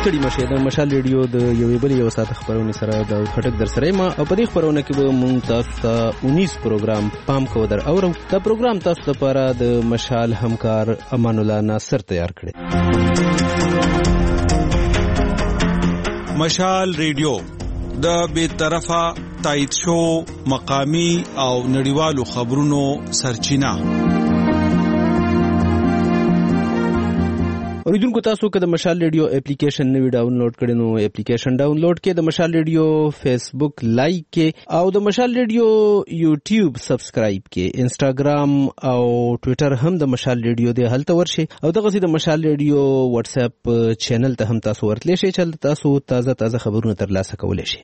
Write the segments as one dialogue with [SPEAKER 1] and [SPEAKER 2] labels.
[SPEAKER 1] ستړي مشه د مشال ریډیو د یوې بلې یو ساعت خبرونه سره د خټک در سره ما په دې خبرونه کې به مونږ تاسو ته 19 پروګرام پام کو در اورو دا پروګرام تاسو لپاره د مشال همکار امان الله ناصر تیار کړی.
[SPEAKER 2] مشال ریډیو د بے طرفه تایید شو مقامی او نړیوالو خبرونو سرچینه.
[SPEAKER 1] اوریدونکو تاسو که د مشال ریډیو اپلیکیشن نوی ډاونلوډ کړئ نو اپلیکیشن ډاونلوډ کړئ، د مشال ریډیو فیسبوک لایک کړئ او د مشال ریډیو یوټیوب سبسکرایب کړئ، انسټاګرام او ټوئیټر هم د مشال ریډیو دی، هلته ورشئ او دغه سي د مشال ریډیو واتس اپ چینل ته هم تاسو ورتلی شئ چې تاسو تازه خبرونه ترلاسه کولای شئ.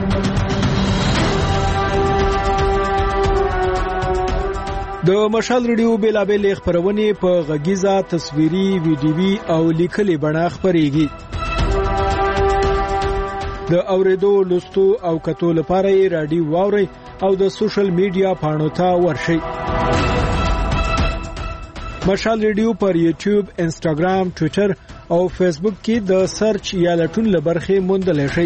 [SPEAKER 3] د مشال ریډیو بیلابل خبرونه په غږیزه، تصویري، ویډیوي او لیکلي بڼه خبريږي. د اوریدو، لوستو او کتو لپاره رادیو واوري او د سوشل میډیا پاڼو ته ورشئ. مشال ریډیو پر یوټیوب، انسټاګرام، ټوئیټر او فیسبوک کې د سرچ یا لټون لبرخه موندل شئ.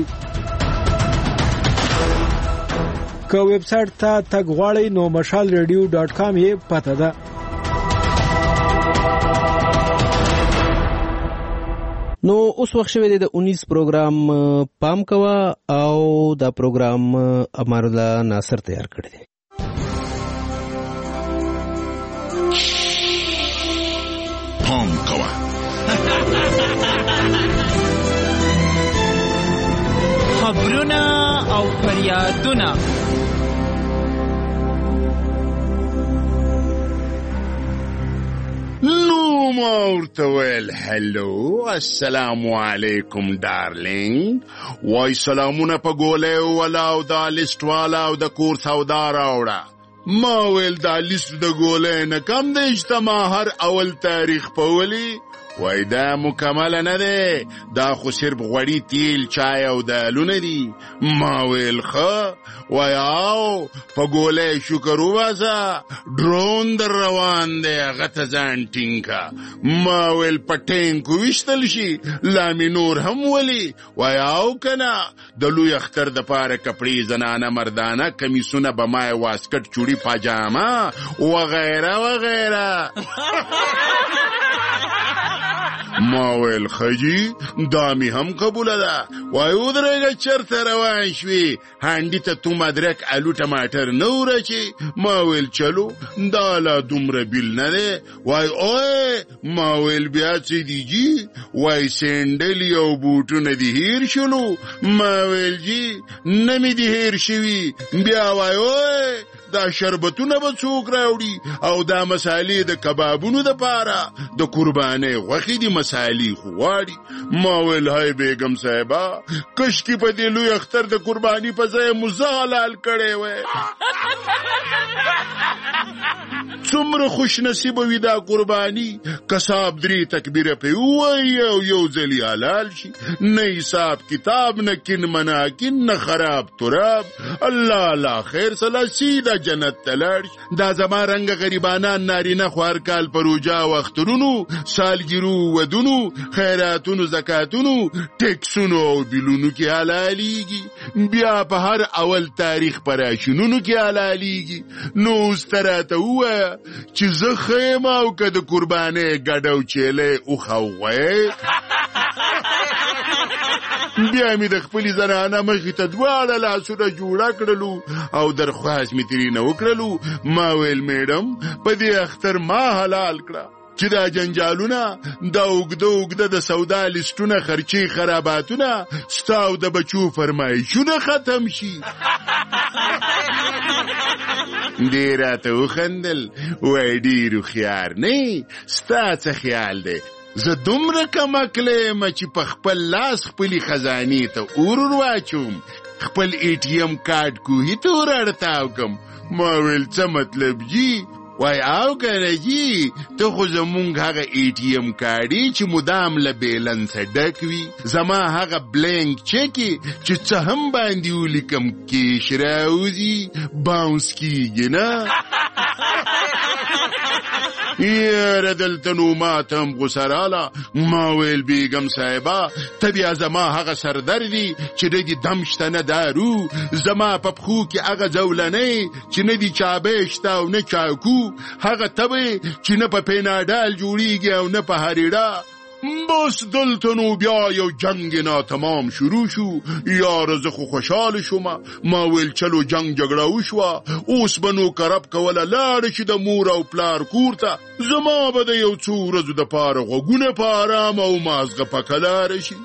[SPEAKER 3] که ویب سټ ته تګ غواړئ نو mashalradio.com یې پته ده.
[SPEAKER 1] نو اوس وخت شوی دی د 19 پروګرام پام کوه او دا پروګرام امان الله ناصر تیار کړی دی.
[SPEAKER 4] پام کوه
[SPEAKER 5] خبرونه او فریادونه
[SPEAKER 4] نو مورته ویل هلو السلام علیکم ډارلینګ، وای سلامونه په ګوله ولا او دا لیست والا او د کور سودا راوړه. ما ویل دا لیست د ګوله نه کم د اجتماع هر اول تاریخ په ولی وای دا مکمل نه ده، دا خو صرف غوړی، تیل، چای او دالونه دي. ما ویل ښه وای او په ګوله شکر وباسه، ډرون در روان دی هغه ته ځان ټینګه. ما ویل په ټینګو ویشتل شي لامی نور هم ولی وای او کنه د لوی اختر د پاره کپړې، زنانه مردانه کمیسونه، بمای واسکټ، چوړي، پاجامه وغیره وغیره. ما ویل خجی دامی هم قبول ده. وای ودرگه چرته روان شوی هندی تا تو مدرک الو ٹماٹر نو رچی. ما ویل چلو دالا دومره بیل نده. وای اوه ما ویل بیا چی دی جی؟ وای سندلی او بوتو ندی هیر شلو. ما ویل جی نمی دی هیر شوی. بیا وای اوه دا شربتونه به څوک راوړي او دا مسالې د کبابونو د پاره د قربانې غوښې دي، مسالې خو غواړي. ما ویل هاي بیگم صاحبه کشکې په دې لوی اختر د قرباني په ځای مزه حلال کړی وی. څومره خوش نصیب وي دا قرباني، کساب 3 تکبیره په وای او یو ځلی حلال شي، نه حساب کتاب، نه کین مناکین، نه خراب تراب. الله لا خیر سلا سیده جنت تلار. دا زما رنگ غریبانان نارینه خوار کال پروجا و اخترونو، سالگیرو ودونو، خیراتونو، زکاتونو، ټیکسونو او بیلونو کې حلالیږي. بیا په هر اول تاریخ پراشونونو کې حلالیږي. نو ستراته وای چې زه خیم او که د قربانې ګډو چیلې او خوغوی. بیا می د خپل زنانه مخې ته دواړه لاسونه جوړه کړلو او درخواست می ترېنه وکړلو. ما ویل میډم په دې اختر ما حلال کړه چې دا جنجالونه، دا اوږده د سودا لیستونه، خرچې، خراباتونه ستا او د بچو فرمایشونه ختم شي. دی راته وخندل وای ډېر هوښیار نه ستا څه خیال دی، زه دومره کمکلی یم چې په خپل لاس خپلې خزانې ته اور واچوم، خپل ATM کارت کوهي ته ور اړتاو کم. ما ویل څه مطلب جی؟ وای او کنه جی ته خو زمونږ هغه ATM کارډي چې مدام له بیلنس ډک وي، زما هغه بلینک چکی چې څه هم باندې ولیکم کیش راوځي باونس کیږي نه. یاره دلته نو ماته هم غوسه راله. ما ویل بیګم صاحبه ته بیا زما هغه سردردي چې نه دي دم شته نه دارو، زما په پښو کې هغه ځولنۍ چې نه دي چابې شته او نه چاکو، هغه تبې چې نه په پیناډال جوړیږي او نه په هریډا. بس دلته نو بیا یو جنگ ناتمام شروع شو. یاره زه خو خوشحاله شوم. ما ویل چلو جنگ جګړه وشوه، اوس به نو کرب کوله لاړه شي د مور او پلار کور ته. زما به د یو څو ورځو دپاره غوږونه په ارام او مازغه پکه لاړه شي.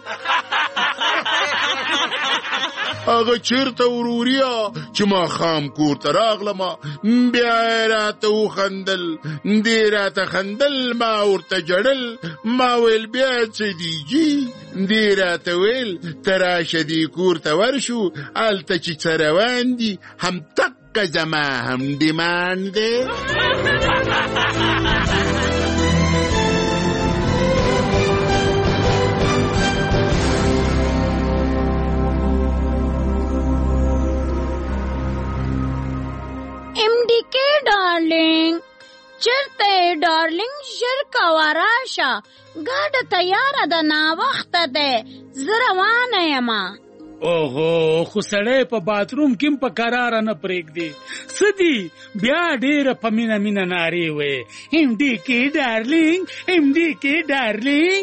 [SPEAKER 4] هغه چیرته وروریا چې ما خام کور ته راغلم، بیا یې راته وخندل، دی راته خندل، ما ورته جړل. ما ویل بیا څه دیږي؟ دی راته ویل ته راشه دی کور ته ورشو، هلته چې څه روان دي همدقه زما هم ډیمان دی.
[SPEAKER 6] MDK ډارلینګ چرته ډارلینګ ژر کوه راشه، ګاډه تیاره ده ناوخته دی، زه روانه یم.
[SPEAKER 7] اوهو خو سړی په باتروم کې هم په کراره نه پرېږدي. څه دي بیا ډېره په مینه مینه نارې ویې MDK ډارلینګ MDK ډارلینګ.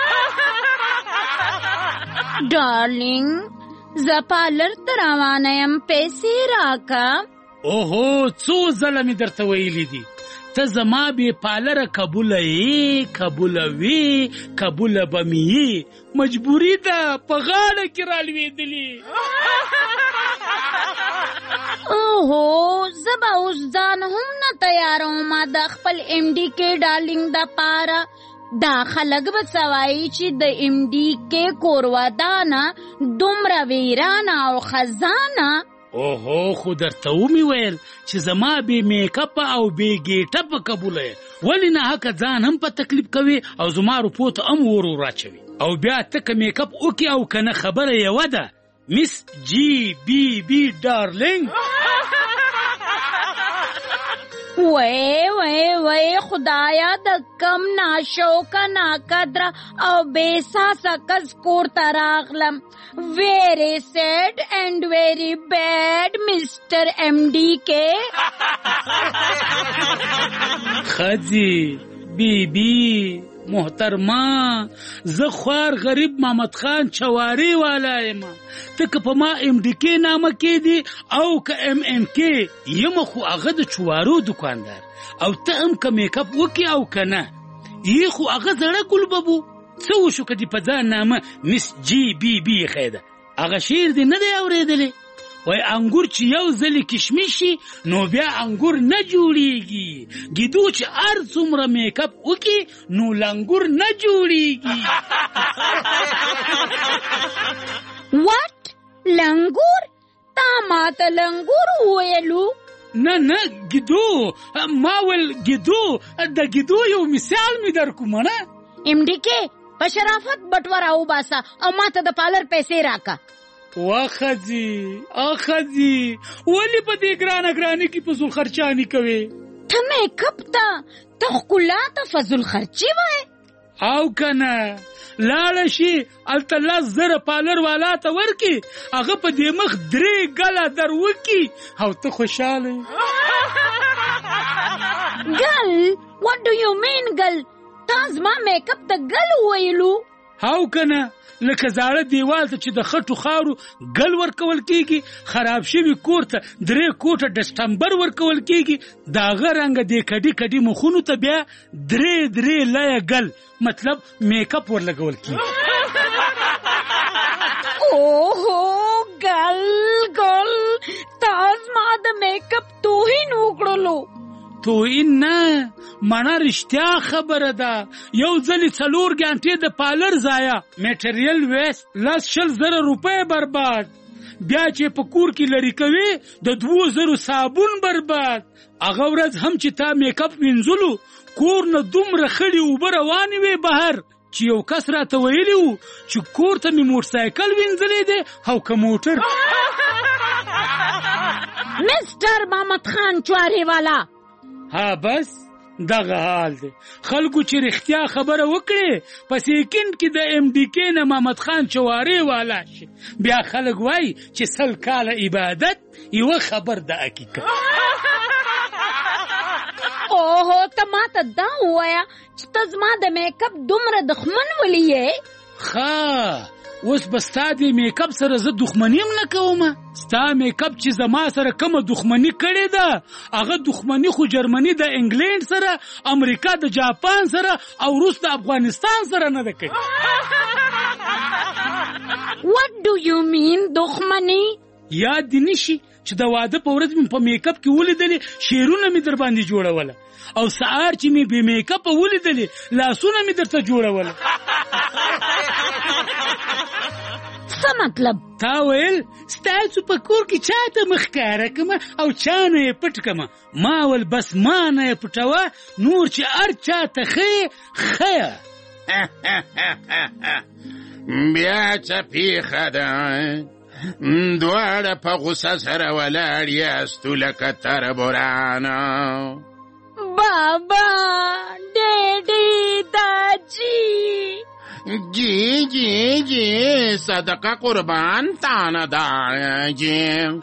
[SPEAKER 6] ډارلینګ زه پارلر ته روانه یم، پیسې راکه.
[SPEAKER 7] اوهو څو ځله مې درته ویلي دي ته زما بې پالره قبوله یې، قبوله وې، قبوله به مې یې، مجبوري ده په غاړه کې رالوېدلې.
[SPEAKER 6] اوهو زه به اوس ځان هم نه تیاروم د خپل MDK ډارلینګ دپاره. دا خلک به څه وایي چې د MDK کور ودانه دومره ویرانه او خزانه.
[SPEAKER 7] اوهو خو درته ومې ویل چې زما بې میکپ او بې ګیټپه قبوله یې، ولې نه حقه ځان هم په تکلیف کوي او زما روپو ته هم ور راچوي، او بیا ته که میکپ وکړي او که نه خبره یوه ده. مس GBB ډارلینګ.
[SPEAKER 6] وای خدایا د کم ناشوکه ناقدره او بے ساسه کس کور ته راغلم. ویری سیڈ اینڈ ویری بیڈ مسٹر MDK.
[SPEAKER 7] خځې بیبي محترمه زه خوار غریب محمد خان چواري والا یم. ته که په ما MDK نامه کې دی او که MNK یم، خو هغه د چوارو دکاندار، او ته هم که میکپ وکړي او که نه یې، خو هغه زړه ګلببو. څه وشو که دې په ځان نامه مس GBB ایښی ده؟ هغه شعر دې نه دی اورېدلی؟ وای انګور چې یو ځلې کشمش شي نو بیا انګور نه جوړیږي، ګیدو چې هر څومره میکپ وکړي نو لنګور نه جوړیږي.
[SPEAKER 6] واټ لنګور؟ تا ماته لنګور وویلو؟
[SPEAKER 7] نه ګیدو، ما ویل ګیدو، د ګیدو یو مثال مې در کوم. نه
[SPEAKER 6] MDK په شرافت بټوره وباسه او ماته د پارلر پیسې راکه.
[SPEAKER 7] واخځي ولې په دې ګرانه کې فضول خرچاني کوي؟
[SPEAKER 6] ته میکپ ته ښکلا ته فضول خرچي وای
[SPEAKER 7] او کنه لاړه شي هلته 10,000 پارلر والا ته ورکي، هغه په دې مخ 3 ګله در وکي او ته خوشحاله.
[SPEAKER 6] ګل what do you mean ګل؟ تا زما میکپ ته ګل ویلو؟
[SPEAKER 7] او کنه لکه زاړه دیوال ته چې د خټو خاورو ګل ورکول کیږي، خراب شوي کور ته 3 کوټه ډسټمبر ورکول کیږي، د هغه رنګه دې کډي مخونو ته بیا 3 لایه ګل مطلب میکپ ورلګول کیږي.
[SPEAKER 6] اوهو ګل تا زما د میکپ توهین وکړلو.
[SPEAKER 7] توهین نه، مانا رښتیا خبره ده. یو ځلې 4 غنټې د پارلر ضایع، میټریل ویست، 10,000 روپۍ برباد، بیا چې په کور کې لري کوي د 2,000 صابون برباد. هغه ورځ هم چې تا میکپ وینځلو کور نه دومره خړې اوبه روانې وې بهر چې یو کس راته ویلي و چې کور ته مې موټرسایکل وینځلی دی او که موټر.
[SPEAKER 6] مستر محمد خان چواري والا
[SPEAKER 7] ها بس دغه حال دی. خلکو چې رښتیا خبره وکړي په سیکنډ کې د ایم ډي کې نه محمد خان چواري والا شي، بیا خلک وایي چې 100 کاله عبادت یوه خبر د حقیقت.
[SPEAKER 6] اوهو ته ماته دا ووایه چې ته زما د میک اپ دومره دښمن ولې یې؟
[SPEAKER 7] ښه اوس به ستا د میک اپ سره زه دښمني هم نه کوم. ستا میک اپ چې زما سره کومه دښمني کړې ده هغه دښمني خو جرمني د انګلینډ سره، امریکا د جاپان سره او روس د افغانستان سره نه ده کړې.
[SPEAKER 6] What do you mean دښمني؟
[SPEAKER 7] یاد دې نشي چې د واده په ورځ مې په میک اپ کې ولیدلې شعرونه مې در باندې جوړوله، او سهار چې مې بې میک اپ ولیدلې لاسونه مې درته جوړوله.
[SPEAKER 6] څه مطلب؟
[SPEAKER 7] تا ویل ستاسو په کور کې چاته مخ ښکاره کړمه او چا نه یې پټ کړمه. ما ول بس ما نه یې پټوه، نور چې هر چاته ښیې ښیه.
[SPEAKER 4] بیا څه پیښه ده؟ دواړه په غوسه سره ولاړ یاستو لکه تربورانه.
[SPEAKER 6] بابا، ډېډی، داجی.
[SPEAKER 4] جی جی جی صدقه قربان تانه دا جی.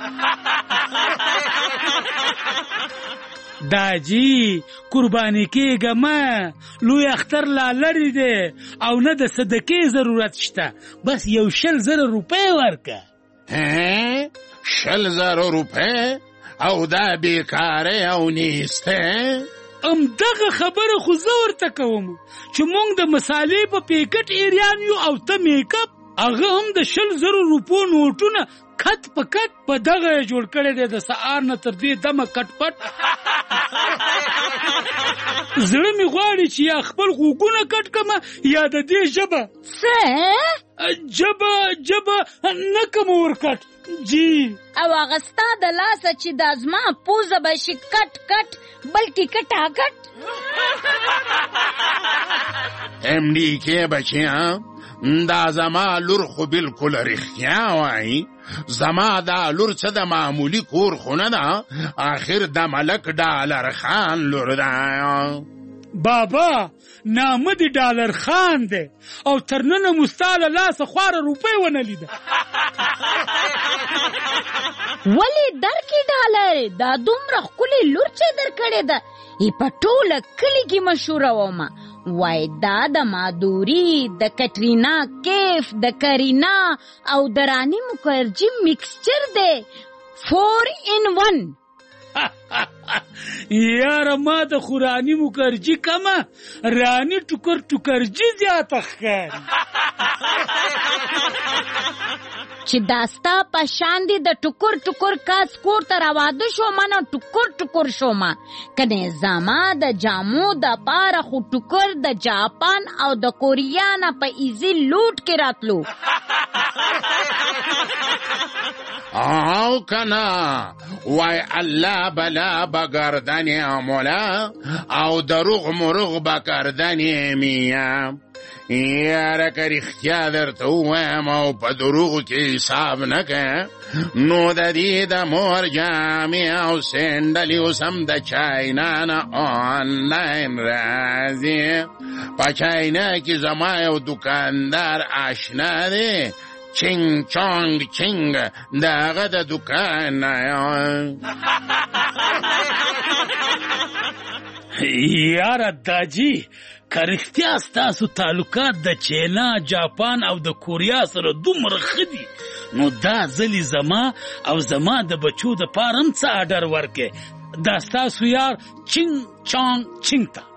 [SPEAKER 7] داجی قربانی کېږه مه، لوی اختر لا لرې دی او نه د صدقې ضرورت شته، بس 100,000 روپۍ ورکه.
[SPEAKER 4] 100,000 روپۍ او دا بیکاره او نیسته؟
[SPEAKER 7] دغه خبره خو زه ورته کوم چې مونږ د مسالې په پیکټ ایریان یو او ته میک اپ، هغه هم د 100,000 روپو نوټونه کټ په کټ په دغه جوړ کړی دی د سهار نه تر دې دمه کټ پټ. زړه مې غواړي چې یا خپل غوږونه کټ کړمه یا د دې ژبه جبه نه کوم ورکټ جی.
[SPEAKER 6] او هغه ستا د لاسه چې دا زما پوزه به شي کټ کټ بلکې کټاکټ.
[SPEAKER 4] ایم ډي کې بچیان دا زما لور خو بالکل رښتیا وایي. زما دا لور څه د معمولی کور خو نه ده، آخر د ملک ډالر خان لور ده.
[SPEAKER 7] بابا نامه دی ډالر خان دی او تر ننه مو ستا له لاسه خواره روپۍ ونه لیده.
[SPEAKER 6] ولې درکې ډالر؟ دا دومره ښکلې لور چې درکړې ده ای په ټوله کلي کې مشهوره ومه. وای دا د مادوري، د کټرینا کیف، د کرینا او د رانی مکرجي مکسچر دی، 4 in 1.
[SPEAKER 7] یاره ما د خو رانی مکرجي کمه، رانی ټوکرجي زیاته ښکاري.
[SPEAKER 6] چې دا ستا په شان دی د ټوکر کاس کور ته راواده شوم نو ټوکر شوم، کنه زما د جامو د پاره خو ټوکر د جاپان او د کوریا نه په ایزي لوټ کې راتلو.
[SPEAKER 4] او کنا وای الله بلا بگردنی مولا او دروغ مروغ بگردنی میا. یاره که رښتیا درته ووایم او په دروغو کې حساب نه که، نو د دې د مور جامې او سینډلې اوس هم د چاینا نه آنلاین راځي. په چاینا کې زما یو دوکاندار آشنا دی، چنگ چانگ چنگ د هغه د دوکان نه.
[SPEAKER 7] یاره داجی که رښتیا ستاسو تعلقات د چینا، جاپان او د کوریا سره دومره ښه دي نو دا ځلې زما او زما د بچو د پاره هم څه آډر ورکې. دا ستاسو یار چنگ چانگ چنگ ته.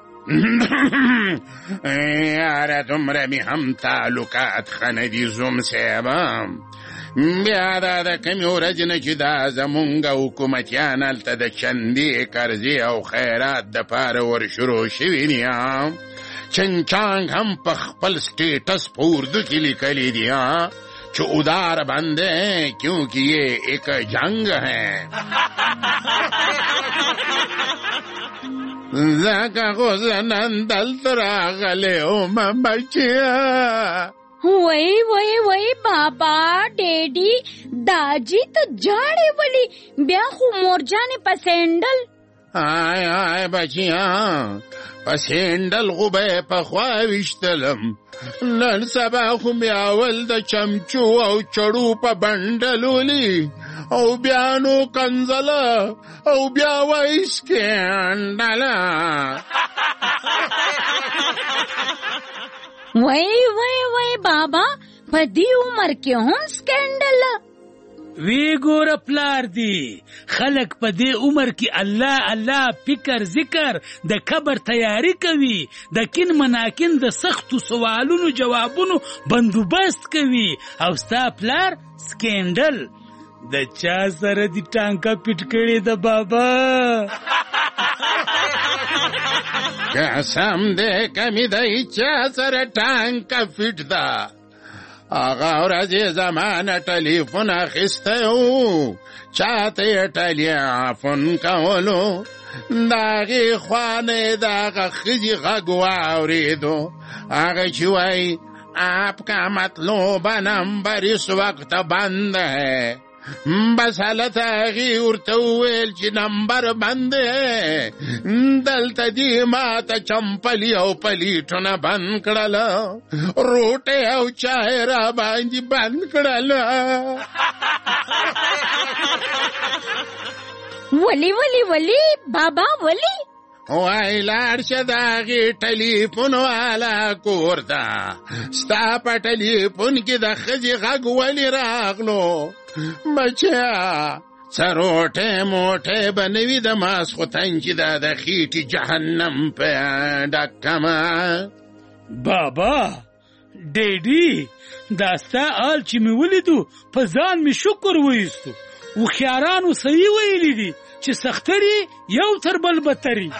[SPEAKER 4] یاره دومره مې هم تعلقات ښه نه دي زوم صیبه. بیا دا د کمې ورځې نه چې دا زمونږ حکومتیان هلته د چندې قرضې او خیرات دپاره ورشروع شوي دي. چنگ چانگ هم په خپل سټیټس په اردو کې لیکلی دي چې ادار بند ہے کیونکہ یہ ایک جنگ ہے. زکا غزنن دلته راغلی اومه بچیا.
[SPEAKER 6] وای بابا ډیډي داجی ته جاړې ولی بیا خو مورجانې په سینډل.
[SPEAKER 4] آی بچیان پس هندل خو به پخوا ویشتلم نن سبا خو مې اول د چمچو او چړو په بنډلولي او بیا نو کنځله او بیا وایي سکینډله.
[SPEAKER 6] وای بابا په دې عمر کې هم سکینډل؟
[SPEAKER 7] وی ګوره پلار دی خلق په دې عمر کې الله الله فکر ذکر د قبر تیاری کوي، د کین مناکین د سختو سوالونو جوابونو بندوبست کوي، او ستا پلار سکینډل د چا سره دی ټانکه پټ کړي د بابا.
[SPEAKER 4] قسم دې کمی دی چا سره ټانکه فټ ده. آغا ورځې زمانه ټلیفون اخیستی و چاته یې ټلیفون کولو د هغې خوا نه یې د هغه ښځې غږ واورېدو هغه چې وایي आपका مطلوب نمبر اس وقت بند ہے. بس حالت هغې ورته وویل چې نمبر بند ہے. دلته دې ما ته چمپلي او پلیټونه بند کړله، روټۍ او چای را باندې بند کړله.
[SPEAKER 6] ولی بابا ولی؟
[SPEAKER 4] وای لاړ شه د هغې ټلیفون والا کور ته، ستا په ټلیفون کې د ښځې غږ ولې راغلو؟ بچیا څه روټۍ موټۍ به نه وي د ماسخوتن چې دا د خېټې جهنم په ډکمه.
[SPEAKER 7] بابا ډیډي دا ستا حال چې مې ولیدو په ځان مې شکر وایستو. هوښیارانو صحیح ویلي دي چې سختري یو تر بل بدتري.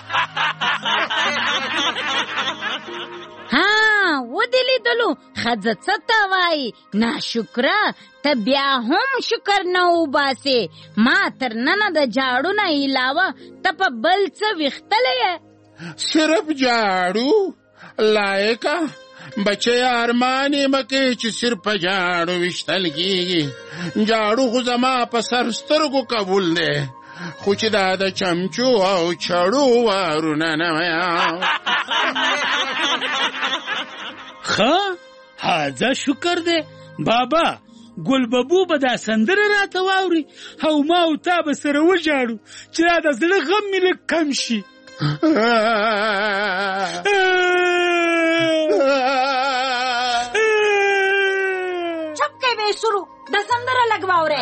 [SPEAKER 6] ها ودې لیدلو ښځه څه ته وایي؟ ناشکره ته بیا هم شکر نه وباسې. ما تر ننه د جاړو نه علاوه ته په بل څه ویښتلی یې؟
[SPEAKER 4] صرف جاړو لایقه بچه ارمان یې مه کوې چې صرف په جاړو ویشتل کېږي. جاړو خو زما په سر سترګو قبول دی، خو چې دا د چمچو او چړو وارونه نه ویم.
[SPEAKER 7] ښه هذا شکر دی بابا. ګلببو به دا سندره راته واوري او ما او تا به سره وژاړو چې دا د زړه غم مې لږ کم شي.
[SPEAKER 6] چپ کې به شروع د سندره لږ واورئ.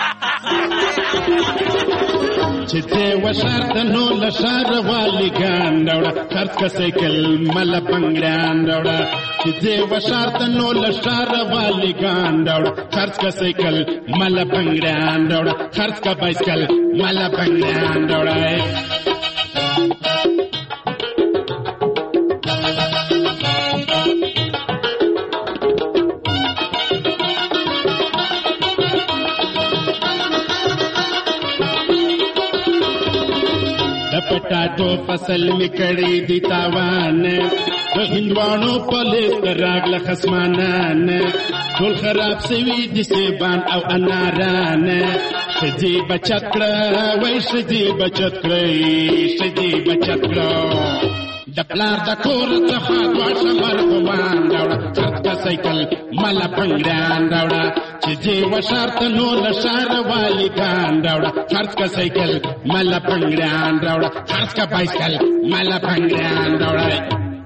[SPEAKER 8] چې دې وشارته نو له ښاره والي ګان راوړه، خرڅ که سایکل مله بنګړیان راوړه. چې دې وشارته نو له ښاره والي ګان راوړه، خرڅ که سایکل مله بنګړیان راوړه، خرڅ که بایسکل مله بنګړیان راوړه. پټاټو فصل می کړي دي تاوان، د هندوانو په لیست راغله خصمانان، ټول خراب سوي دي سیبان او اناران. ښځې بچت کړه وای ښځې بچت کړئ، ښځې بچت کړه. د پلار د کور څخه دوه مرغوان راوړه، خرڅ که سایکل مله بنګړیان راوړه. چې دې وشارته نو له ښاره والي ګان راوړه، خرڅ که سایکل مله بنګړیان راوړه، خرڅ که بایسکل مله بنګړیان راوړه.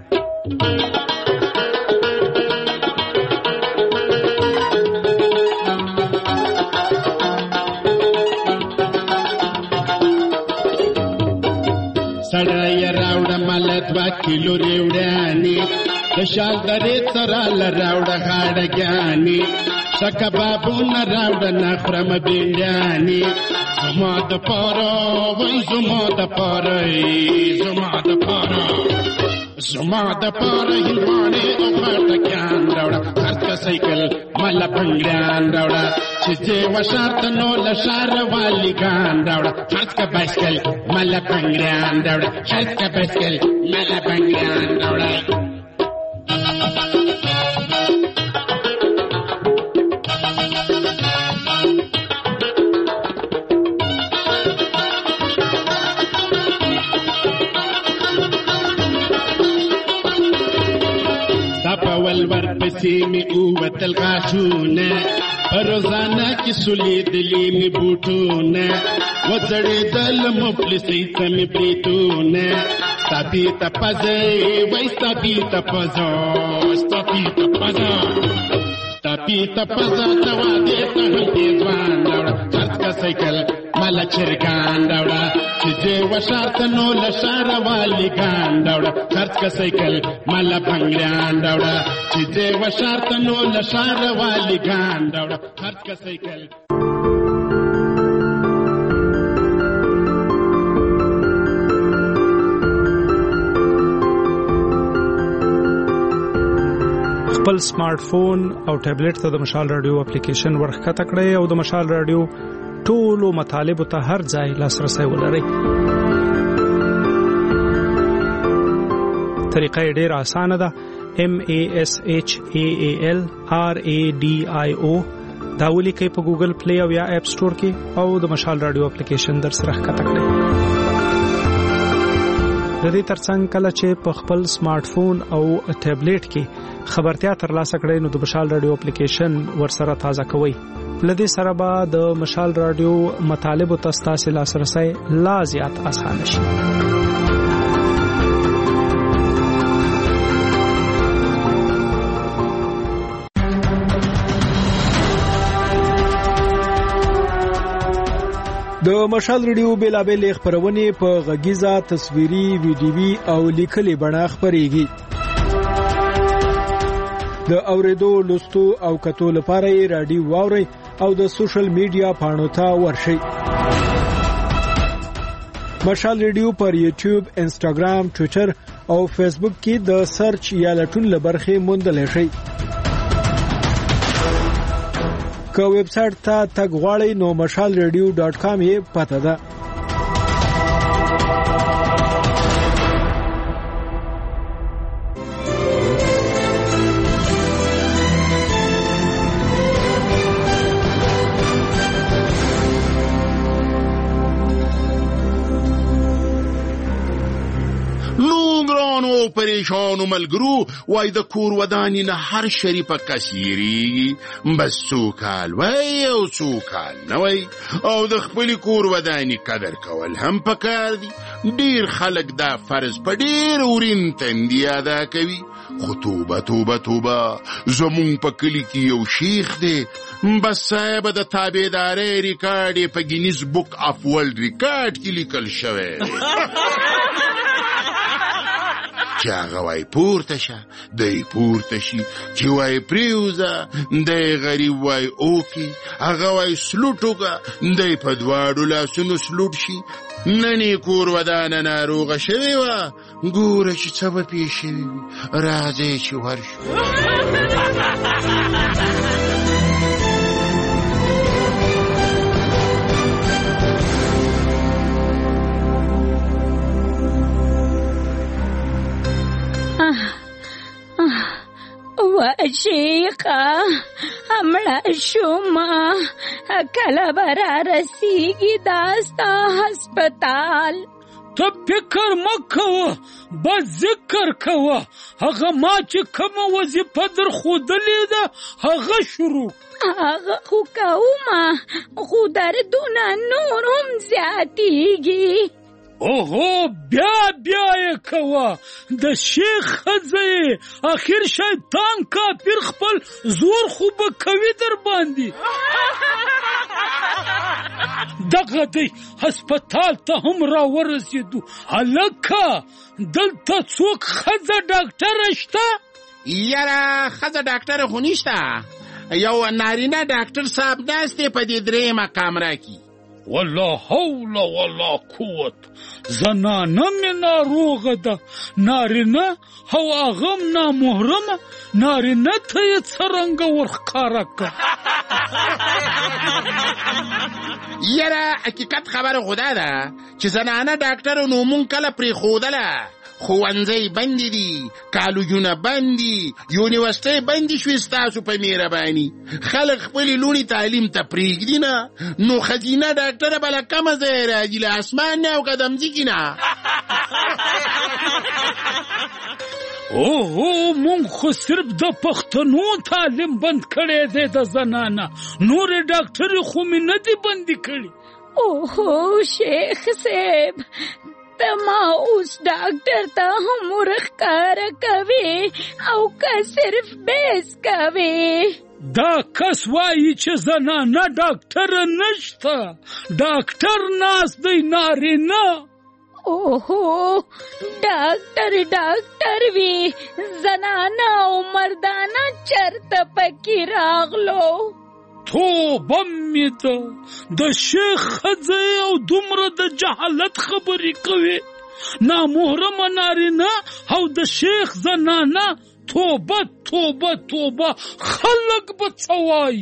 [SPEAKER 8] سړی راوړه مله 2 کیلو ریوړیانې، د شال درې سره راوړه غاړګیانې. ښه کبابونه راوړه نه خورم بینډیانې. زما دپاره وای زما دپاره زما دپاره زما دپاره هندواڼې او خټکیان راوړه، خرڅ که سایکل مله بنګړیان راوړه. چې دې وشارته نو له ښاره والي ګان راوړه، خرڅ که بایسکل مله بنګړیان راوړه، خرڅ که بایسکل مله بنګړیان راوړه. پسې مې اووتل غاښونه په روزانه کې سولیدلي مې بوټونه وځړېدل مفلسۍ ته مې بریتونه ستا پیته پزه وای ستا پیته پزه ستا پیته پزه ستا پیته پزه ته وادې ته هم دې ځوان راوړه خرڅ که سایکل مالا چرګان راوړه چې ځې و ښار ته نو له ښاره والي ګان راوړه خرڅ که سایکل مالا بنګړیان راوړه چې ځې و ښار ته نو له ښاره والي ګان راوړه خرڅ که سایکل.
[SPEAKER 3] خپل سمارټ فون او ټابلیټ ته د مشال رادیو اپلیکیشن ورښکته کړئ او د مشال رادیو ټولو مطالبو ته هر ځای لاسرسی ولرئ. طریقه یې ډېره اسانه ده. MASHAALRADIO دا ولیکئ په ګوګل پلی او یا اپ سټور کې او د مشال رادیو اپلیکیشن در سره ښکته کړئ. د دې ترڅنګ کله چې په خپل سمارټ فون او ټابلیټ کې خبرتیا ترلاسه کړئ نو د مشال رادیو اپلیکیشن ورسره تازه کوئ. لدې سره به د مشال رادیو مطالبو ته ستاسو لاسرسی لا زیات اسانه شي. د مشال رادیو بیلابېل خبرونه په غږیزه تصویري ویډیوي او لیکلي بڼه خبريږي. د اوریدو لوستو او کتو لپاره رادیو واوري او د سوشل میډیا پاڼو ته ورشئ. مشال رادیو پر یوټیوب، انسټاګرام، ټوئیټر او فیسبوک کې د سرچ یا لټون لبرخه موندل شي. که ویب سټ ته تګ غواړئ نو mashalradio.com یې پته ده.
[SPEAKER 4] پریشان و ملګرو وای د کور ودانی نه هر شریفه کثیری بس سوکال وای او سوکال نه وای او د خپل کور ودانی قدر کول هم پکار دي. ډیر خلک دا فرض په ډیر ورین تندي ادا کوي. خو توبه توبه توبه زمون په کلی کې یو شیخ دی بس صاحب د تابعداري ریکارډ په گینیز بک اف ورلد ریکارډ کې لیکل شوی چې هغه وای پورته شه دی پورته شي چې وای پریوزه دی غریب وای اوکی هغه وای سلوټوګه دی په دواړو لاسونو سلوټ شي. ننی کور ودانه ناروغه شوی وه ګوره چې څه به پیښ شوي وي راځئ چې ورشو.
[SPEAKER 6] شیخه امړه شوما کله برا رسیږي داستا هسپتال.
[SPEAKER 7] ته فکر مکوه بس ذکر کوه هغه ما چې کومه وظیفه در ښودلې ده هغه شروع.
[SPEAKER 6] هغه خو کومه خو دردونه نور هم زیاتیږي.
[SPEAKER 7] اوهو بیا یې کوه د شیخ ښځه اخر شیطان کافر خپل زور خو به کوي در باندې. دغه دی هسپتال ته هم را ورسېدو. هلکه دلته څوک ښځه ډاکټره شته؟
[SPEAKER 4] یاره ښځه ډاکټره خو نشته. یو نارینه ډاکټر صاحب ناست دی په دې درېیمه کامره کې.
[SPEAKER 7] والله حول ولا قوت زنانه می ناروغه ده نارینه او هغه نامحرمه نارینه ته یې څرنګه ورښکاره کړه.
[SPEAKER 4] یاره حقیقت خبره خو دا ده چې زنانه ډاکټره نو مونږ کله پرېښودله. ښوونځی بندې دي، کالجونه بند دي، یونیورسټۍ بندې شوې ستاسو په مهرباني. خلک خپلې لوڼې تعلیم ته پرېږدي نه نو ښځینه ډاکټره به له کومه ځایه راځي؟ له اسمان نه او که د مځکې نه.
[SPEAKER 7] اوه مونږ خو صرف د پښتنو تعلیم بند کړی دی د زنانه، نورې ډاکټرې خو مې نه دي بندي کړي.
[SPEAKER 6] اوهو شیخ صاحب، ته ما اوس ډاکټر ته هم ورښکاره کوې او که صرف بیس کوې؟
[SPEAKER 7] دا کس وایي چې زنانه ډاکټر نشته، ډاکټر ناست دی نارینه.
[SPEAKER 6] اوهو ډاکټر وی زنانه او مردانه چرته پکې راغلو؟
[SPEAKER 7] توبه مې ده، د شیخ ښځې او دومره د جهالت خبرې کوي، نامحرمه نارینه او د شیخ زنانه. توبه توبه توبه، خلک به څه وایي؟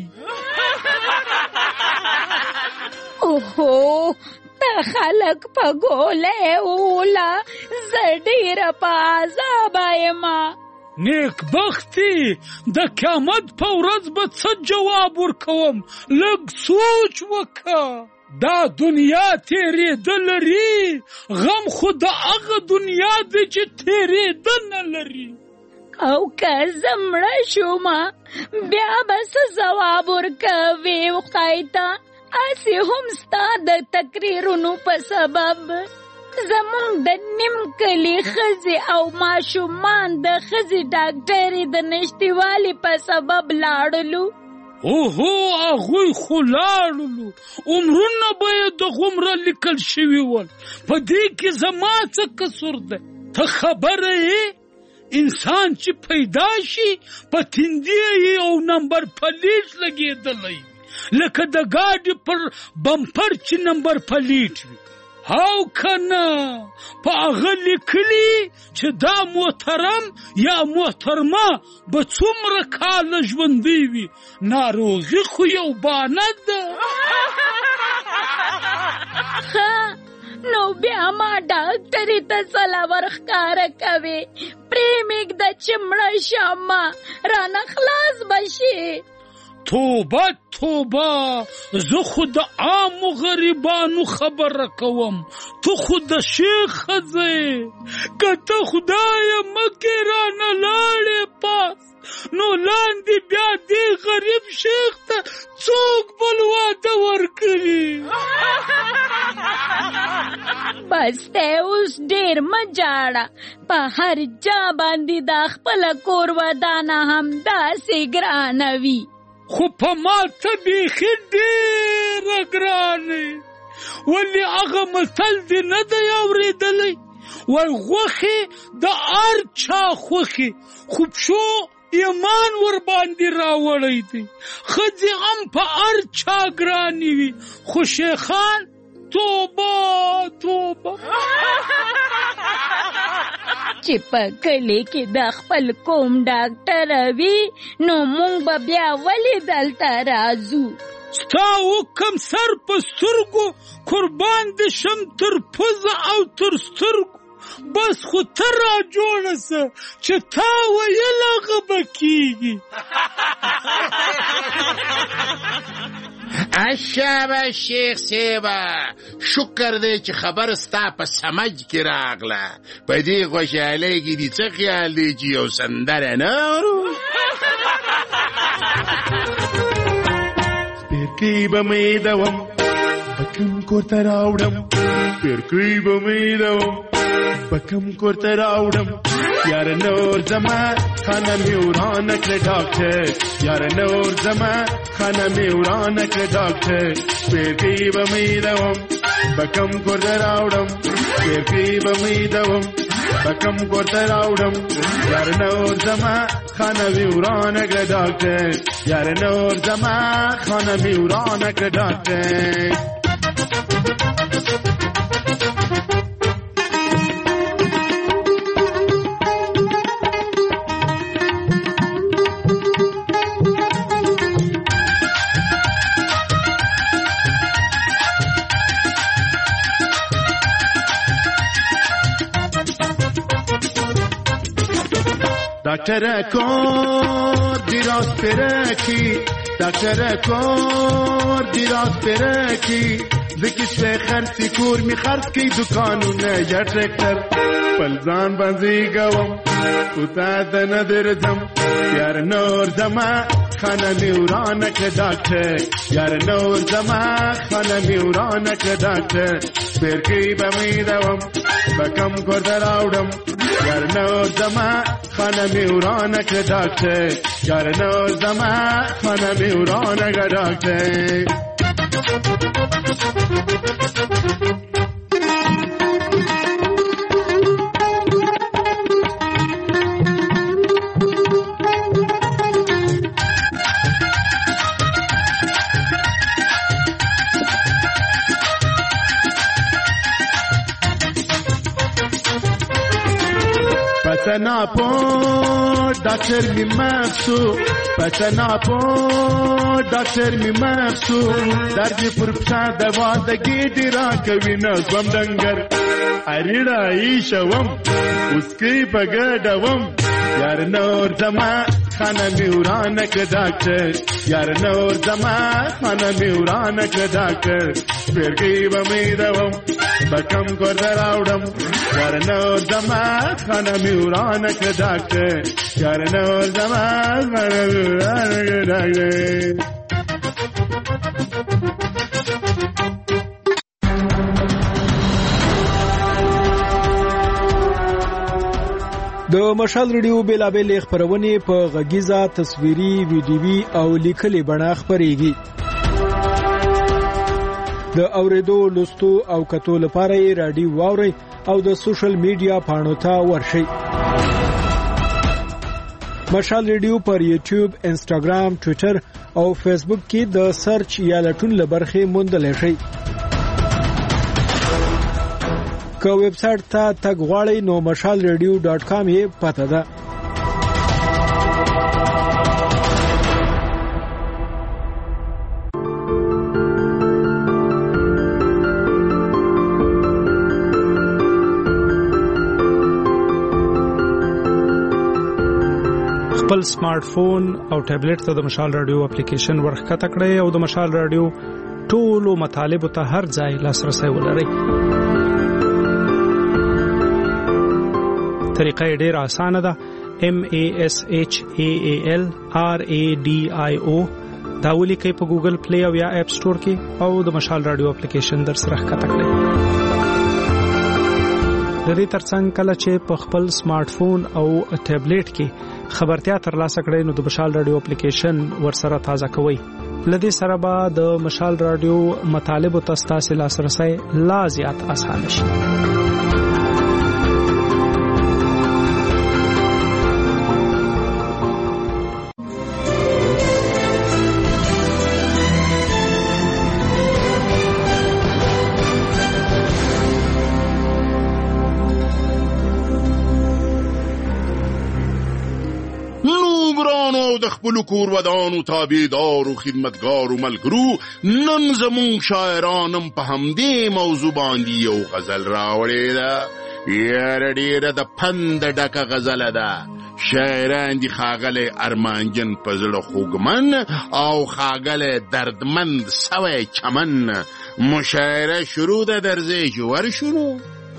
[SPEAKER 6] اوهو ته خلک په ګوله اوله، زه ډېره په عذابه یمه.
[SPEAKER 7] نیکبختي د قیامت په ورځ به څه جواب ورکوم؟ لږ سوچ وکړه. دا دنیا تېرېده لري، غم خو د هغه دنیا دی چې تېرېده نه لري.
[SPEAKER 6] او که زه مړه شومه بیا به څه ځواب ورکوې خدای ته؟ هسې هم ستا د تقریرونو په سبب زمونږ د نیم کلي ښځې او ماشومان د ښځې ډاکټرې د نشتوالي په سبب لاړلو.
[SPEAKER 7] اوهو هغوی خو لاړلو، عمرونه به یې دغومره لیکل شوي ول. په دې کې زما څه قصور دی؟ ته خبره یې انسان چې پیدا شي په تندي یې او نمبر پلیټ لګېدلی، لکه د ګاډي پر بمپر چې نمبر پلیټ وي، او کنه په هغه لیکلي چې دا محترم یا محترمه به څومره کاله ژوندی وي. ناروغي خو یو بانه ده.
[SPEAKER 6] نو بیا ما ډاکټرې ته سلا ورښکاره کوې؟ پرېمږده چې مړه شم، رانه خلاص به شي.
[SPEAKER 7] توبه توبه، زه خو د عامو غریبانو خبره کوم، تو خو د شیخ ښځې. که ته خدایه مکې رانه لاړې پاس، نو لاندې بیا دې غریب شیخ ته څوک بل واده ورکړي؟
[SPEAKER 6] بس ته اوس ډېر مه جاړه، په هر چا باندې دا خپله کور ودانه همداسې ګرانه وي.
[SPEAKER 7] خو په ما ته بیخي ډېره ګرانې، ولې هغه متل دې نه دی اورېدلی؟ وای غوښې د هر چا خوښې، خو پشو ایمان ور باندې راوړی دی. ښځې هم په هر چا ګرانې وي، خو شیخان توبه توبه.
[SPEAKER 6] چې په کلي کې د خپل قوم ډاکټر وي، نو مونږ به بیا ولې دلته راځو؟
[SPEAKER 7] ستا حکم سر په سترګو قربان دې شم، تر پزه او تر سترګو. بس خو ته را جوړه سه چې تا ویل هغه به کېږي.
[SPEAKER 4] اشابه شیخ صاحبه، شکر دی چې خبر ستا په سمج کې راغله. په دې خوشحالۍ کې دې څه خیال دی چې یو سندره نه اورو؟
[SPEAKER 8] سپېرکۍ به مې دوم په کوم کور ته راوړم، سپېرکۍ به مې دوم په کوم کور ته راوړم. یاره نور زما خانه مې ورانه کړه ډاکټر، یاره نور زما خانه مې ورانه کړه ډاکټر. سپېرکۍ به مې دوم په کوم کور ته راوړم، سپېرکۍ به مې دوم په کوم کور ته راوړم. یاره نور زما خانه مې ورانه کړه ډاکټر، یاره نور زما خانه مې ورانه کړه ډاکټر. دکتر کور دیراز پرکی، دکتر کور دیراز پرکی، زکیسه خرسی کور می خرس کی دکانونه یا ټریکټر پلزان باندې گوم او تا د نظر زم یار نور زما خانه میورانه که ډاکټر یار نور زما خانه میورانه که ډاکټر پیرکی به میدوم بکم کور دراوډم یار نور زما خانه میورانه که ډاکټر یار نور زما خانه میورانه که ډاکټر پتنا پو ډاکټر می مخسو پتنا پو ډاکټر می مخسو درد پر پښه دوا د ګیډی را کوي نه زم دنګر اړیړا ایشوم اوس کی بغډوم یار نور زما خانه میورانه که ډاکټر یار نور زما خانه میورانه که ډاکټر پیرګي به میدوم بکم کور دراوډم یار نور زما خانه میورانه که ډاکټر یار نور زما خانه میورانه که ډاکټر
[SPEAKER 3] د مشال ریډیو بیلابل خبرونه په غږیزه تصویري ویډیوي او لیکلي بڼه خبريږي د اوریدو لوستو او کتو لپاره رادیو واوري او د سوشل میډیا پاڼو ته ورشي مشال ریډیو پر یوټیوب انسټاګرام ټوئیټر او فیسبوک کې د سرچ یا لټون لبرخه موندل شي که ویب سټ ته تګ غواړئ نو mashalradio.com یې پته ده خپل سمارټ فون او ټابلیټ ته د مشال رادیو اپلیکیشن ورخکته کړئ او د مشال رادیو ټولو مطالب ته هر ځای لاسرسي ولرئ طریقه ډیر اسانه ده MASHALRADIO دا ولیکئ په ګوګل پلی او یا اپ سٹور کې او د مشال رادیو اپلیکیشن در سره ښکته کړئ د دې ترڅنګ کله چې په خپل سمارټ فون او ټابلیټ کې خبرتیا ترلاسه کړئ نو د مشال رادیو اپلیکیشن ورسره تازه کوئ لدې سره به د مشال رادیو مطالب او تاسو لاسرسي لا زیات اسانه شي
[SPEAKER 4] د خپل کور ودانو تابعدار او خدمتګار او ملګرو نن زمون شاعرانم په همدې موضوع باندې یو غزل راوړې ده یاره ډیره د پند ډکه غزله ده شاعران دي ښاغلی ارمانجن په زړه خوږمن او ښاغلی دردمند سوی چمن مشاعره شروع ده درځئ چې ورشو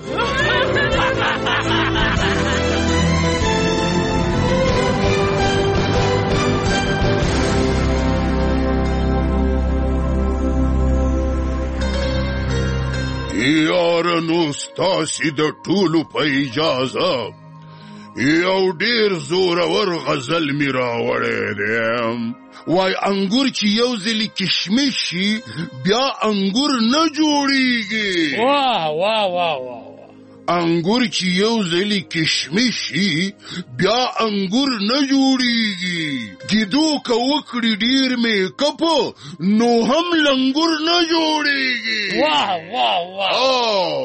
[SPEAKER 4] یارانو ستاسې د ټولو په اجازه یو ډیر زورور غزل می راوړی دی وای انګور چې یو ځلې کشمش شي بیا انګور نه جوړیږي
[SPEAKER 7] واه واه واه واه
[SPEAKER 4] انګور چې یو ځلې کشمش شي بیا انګور نه جوړیږي ګیدو که وکړي ډیر میک اپ نو هم لنګور نه جوړیږي
[SPEAKER 7] واه واه واه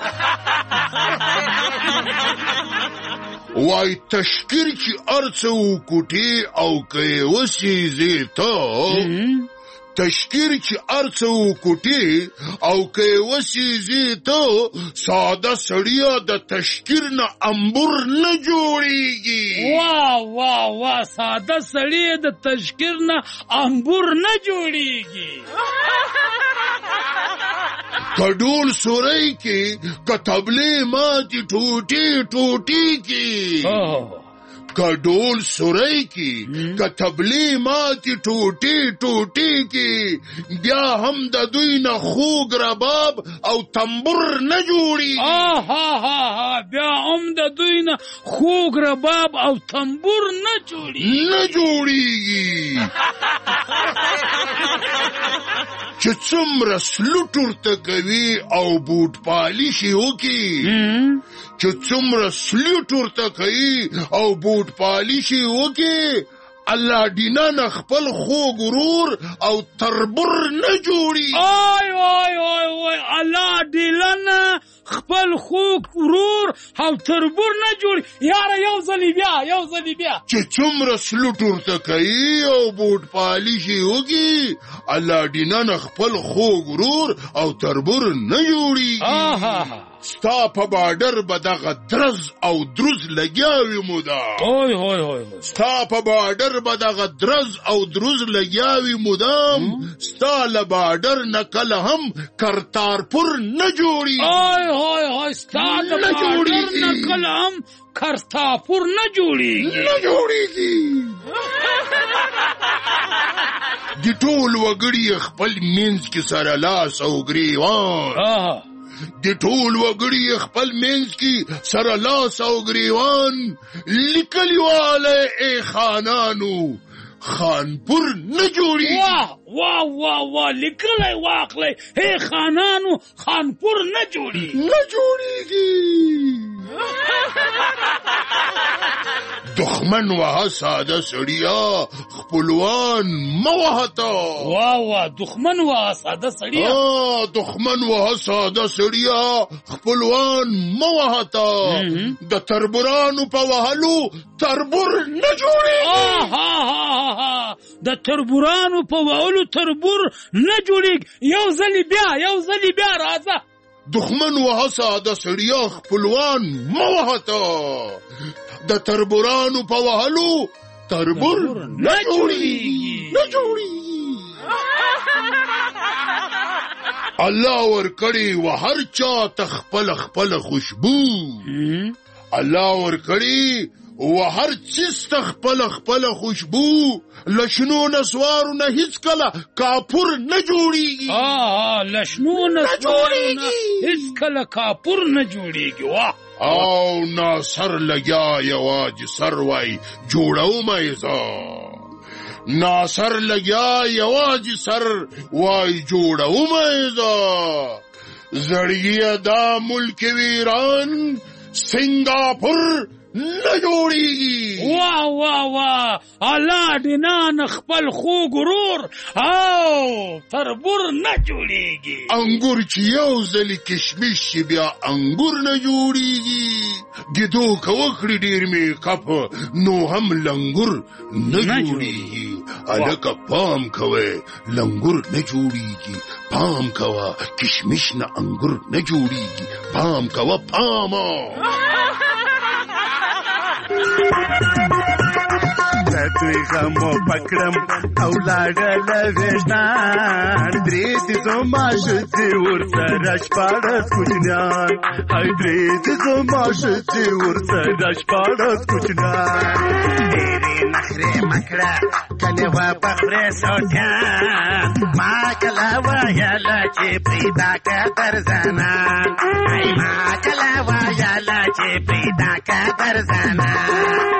[SPEAKER 4] وای تشکر چې ارڅه وکوټې او که یې وسېځې ته تشکر چې ارڅه وکوټې او که یې وسېځې ته ساده سړیه د تشکر نه انبور نه جوړیږي
[SPEAKER 7] واه واه واه ساده سړیه د تشکر نه انبور نه جوړیږي
[SPEAKER 4] کډول سوري کې کتبلې ماتي ټوټي ټوټي کې کډول سوري کې کتبلې ماتي ټوټي ټوټي کې بیا هم د دوی نه خوږ رباب او تنبور نه جوړي
[SPEAKER 7] بیا هم د دوی نه خوږ رباب او تنبور نه جوړيږي
[SPEAKER 4] چې څومره سلوټ ورته کوي او بوټ پالیشي وکي چې څومره سلوټ ورته کوي او بوټ پالیشي وکي الله دینان خپل خوږ ورور او تربور نه جوړي
[SPEAKER 7] الله دینان خپل خوږ ورور او تربور نه جوړي یاره یو ځلی بیا
[SPEAKER 4] چې څومره سلوټ ورته کوي او بوټ پالیشي وکي الله دینان خپل خوږ ورور او تربور نه جوړي ستا په بارډر به دغه درز او دروز لګیاوي مودا ستا په بارډر به دغه درز او دروز لګیاوي مودام ستا له بارډر نه کله هم کرتارپور نه جوړي
[SPEAKER 7] ستا له بارډر نه کله هم کرتارپور نه جوړيږي
[SPEAKER 4] د ټول وګړي خپل منځ کې سره لاس او ګریوان د ټول وګړي خپل منځ کې سره لاس او ګریوان لیکلی واله ای خانانو خانپور نه جوړي
[SPEAKER 7] واه لیکلی واخلی ای خانانو خانپور نه
[SPEAKER 4] جوړيږي دښمن وها ساده سړیا خپلوان موهتا
[SPEAKER 7] دښمن وها ساده
[SPEAKER 4] سړیا خپلوان موهتا د تربورانو په وهلو تربور نه جوړيږي
[SPEAKER 7] د تربورانو په وهلو تربور نه جوړيږي یو ځلی بیا راځه
[SPEAKER 4] دښمن وها ساده سړیا خپلوان موهتا د تربورانو په وهلو تربور نه جوړيږي الله ورکړي و هر چا خپل خوشبو الله ورکړي و هر چیز خپل خوشبو لشنو نسوارو نه هیڅ کله کاپور نه جوړيږي
[SPEAKER 7] لشنو نسوارو نه هیڅ کله کاپور نه جوړيږي
[SPEAKER 4] او ناصر لګیا یواج سر وای جوړو مایزا ناصر لګیا یواج سر وای جوړو مایزا زړګیا دا ملک ویران سنگاپور نه جوړيږي
[SPEAKER 7] الله دینان خپل خوږ ورور او تربور نه جوړيږي
[SPEAKER 4] انګور چې یو ځلی کشمش شي بیا انګور نه جوړيږي ګدو کوکړي ډیر می کپ نو هم لنګور نه جوړيږي الکه پام کوي لنګور نه جوړيږي پام کوا کشمش نه انګور نه جوړيږي پام کوا پاما
[SPEAKER 9] دوی غمو پکړم او لاړل وېشتان درې دې زما شتي ورته شپاړس کوچنیان هاي درې دې زما شتي ورته شپاړس کوچنیان ډېرې نخرې مکړه کله وا پخره سوټیان ما کله وایاله چې پیدا کړ زنان هاي ما کله وایاله چې پیدا کړ زنان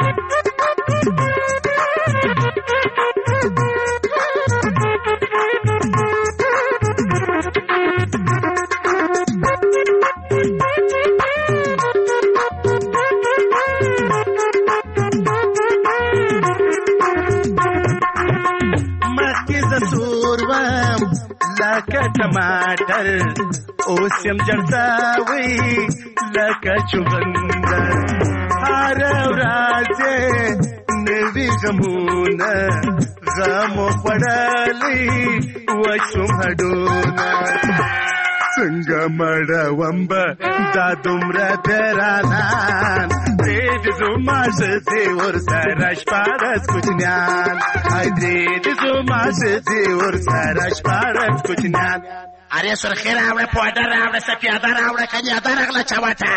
[SPEAKER 9] لکه ټماټر اوس یم جړتاوي لکه چغندر هر ورځ نوي غمونه غمو پړلې وښم هډونه څنګه مړوم دا دومره درانان دې زما ستې ور سره شپاړس کوچنیان هاي دې زما ستې ور سره شپاړس کوچنیان
[SPEAKER 8] اره سرخی راوړه پوډر راوړه سپیاده راوړه کنیاده راغله چوټه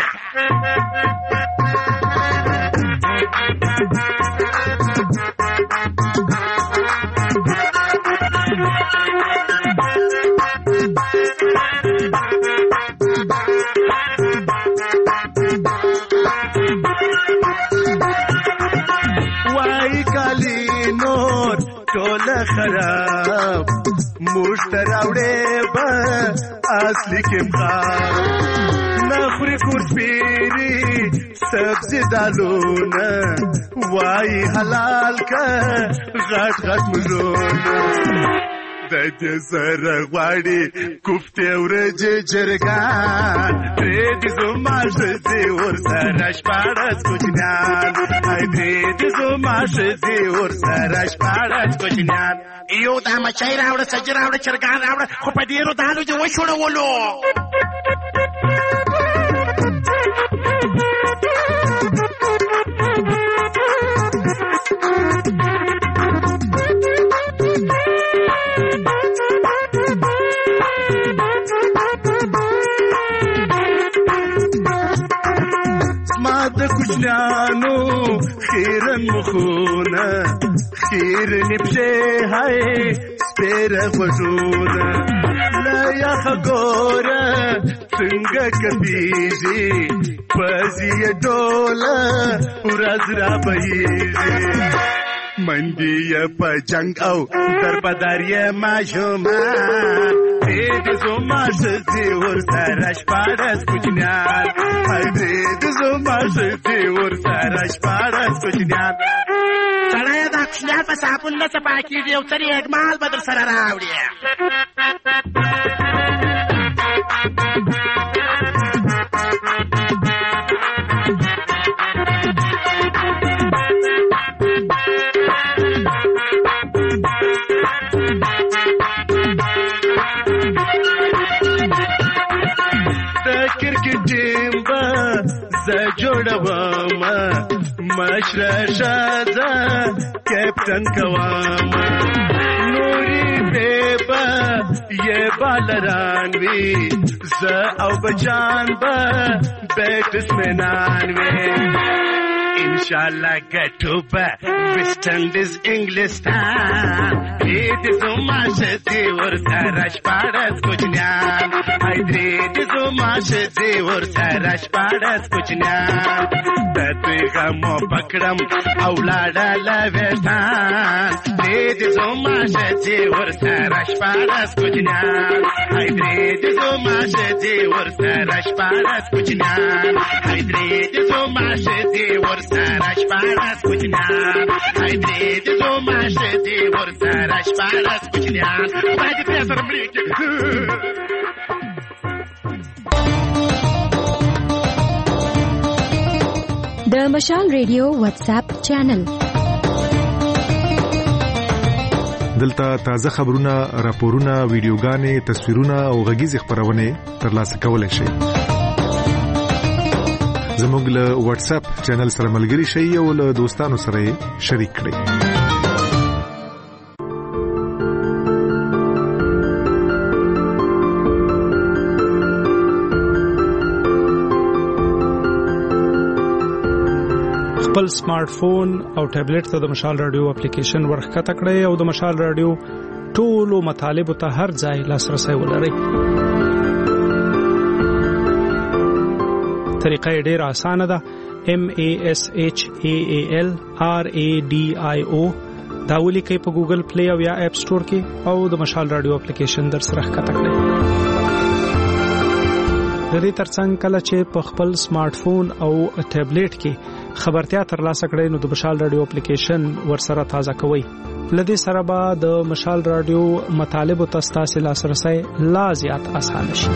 [SPEAKER 9] وای کالی نور ټول خراب مشتراوړې به اصلي کې مخار نخوري کورسپيري سبزي دالونه وای حلال کا غټ غټ مزونه د دې سره غواړي کوفته ورځې جرګان دې زما شې ور سره شپارس کوچنان دې زما شې ور سره شپارس کوچنان
[SPEAKER 8] یو دا مچای راوړه سجر راوړه چرګان راوړه خو په ډیرو دالو دې وشوړولو
[SPEAKER 9] د کوچنانو خیرن مخونه خیر نبشه هاي سپیر غوزونه لا یخ ګوره څنګه کبيږي پزي ډوله ورځ را بهيږي منډي په جنگ او دربداري ماجومان دې زما شې ور سره شپارس کوچنان دې زما شې ور سره شپارس کوچنان
[SPEAKER 8] سړی دا کوچنان په صابون نه صفا کېږي یو څه اګمال به در سره راوړي
[SPEAKER 9] جوړوما مشره شاده کیپټن کوما نوري بیبا یہ بالران وی ز او بچان با بیټسمنان وی انشاءالله ګټو په ویسټ انډیز انګلستان دې زما شې ور سره شپارس کوچنان دې زما شې ور سره شپارس کوچنان دغه مو پکړم او لاړه لويستان دې زما شې ور سره شپارس کوچنان دې زما شې ور سره شپارس کوچنان دې زما شې ور سره شپارس کوچنان دې زما شې ور سره شپارس کوچنان باندې پیسې مریږي
[SPEAKER 10] د مشال ریډیو واتس اپ چینل
[SPEAKER 11] دلته تازه خبرونه راپورونه ویډیوګانې تصویرونه او غږیز خبرونه ترلاسه کولای شئ زموږ له واتس اپ چینل سره ملګري شئ او له دوستانو سره شریک کړئ
[SPEAKER 3] خپل سمارټ فون او ټابلیټ ته د مشال رادیو اپلیکیشن ورخکته کړئ او د مشال رادیو ټولو مطالب ته هر ځای لاسرسي ولرئ طریقه ډیره اسانه ده MASHAALRADIO دا ولیکئ په ګوګل پلی او یا اپ سٹور کې او د مشال رادیو اپلیکیشن در سره ښکته کړئ د دې ترڅنګ کله چې په خپل سمارټ فون او ټابلیټ کې خبرتیا ترلاسه کړئ نو د مشال رادیو اپلیکیشن ورسره تازه کوئ لدې سره به د مشال رادیو مطالب او تاسو لاسرسي لا زیات اسانه شي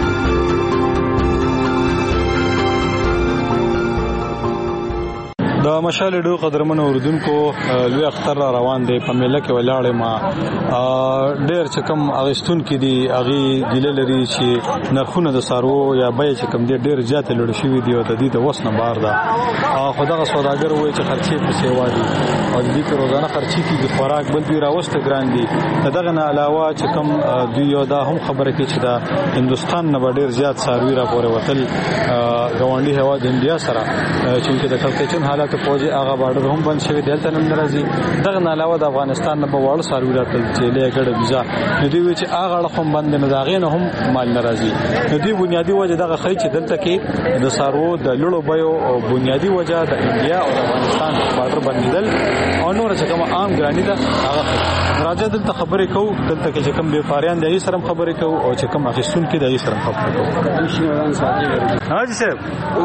[SPEAKER 2] د
[SPEAKER 12] د مشال ډو قدرمن اوردونکو لوی اختر روان دی په میله کې ولاړې ما ډېر چې کم اغستون کې دی اغي ګیله لري چې نرخونه د سارو یا بای چې کم دی ډېر زیات لوړ شوی دی او د دې د وسنه بار ده خدای سوداګر وایي چې خرچې په سیوا دي او د دې کې روزانه خرچې کې د خوراک بل دی راوسته ګران دي دغه نه علاوه چې کم دوی یو دا هم خبره کې چې دا هندستان نه ډېر زیات ساروی را پورې وتل ګاونډي هوا د انډیا سره چې د کلکچن حالات پوجي هغه بارډر هم بند شوی دلته نن راځي دغه نه علاوه د افغانستان نه په وړ ساروی راتل چې لګړه ویزا نو دی چې هغه هم بند نه داغې نه هم مال ناراضي نو دی بنیادی وجه دغه خی چې دلته کې د سارو د لړو بيو او بنیادی وجه د انډیا او افغانستان بارډر بندیدل او نور چې کوم عام ګرانی ده هغه راځي دلته خبرې کوو دلته کې چې کوم بیپاریان دي سره خبرې کوو او چې کوم اخیستون کې دي سره خبرې کوو حاجی صاحب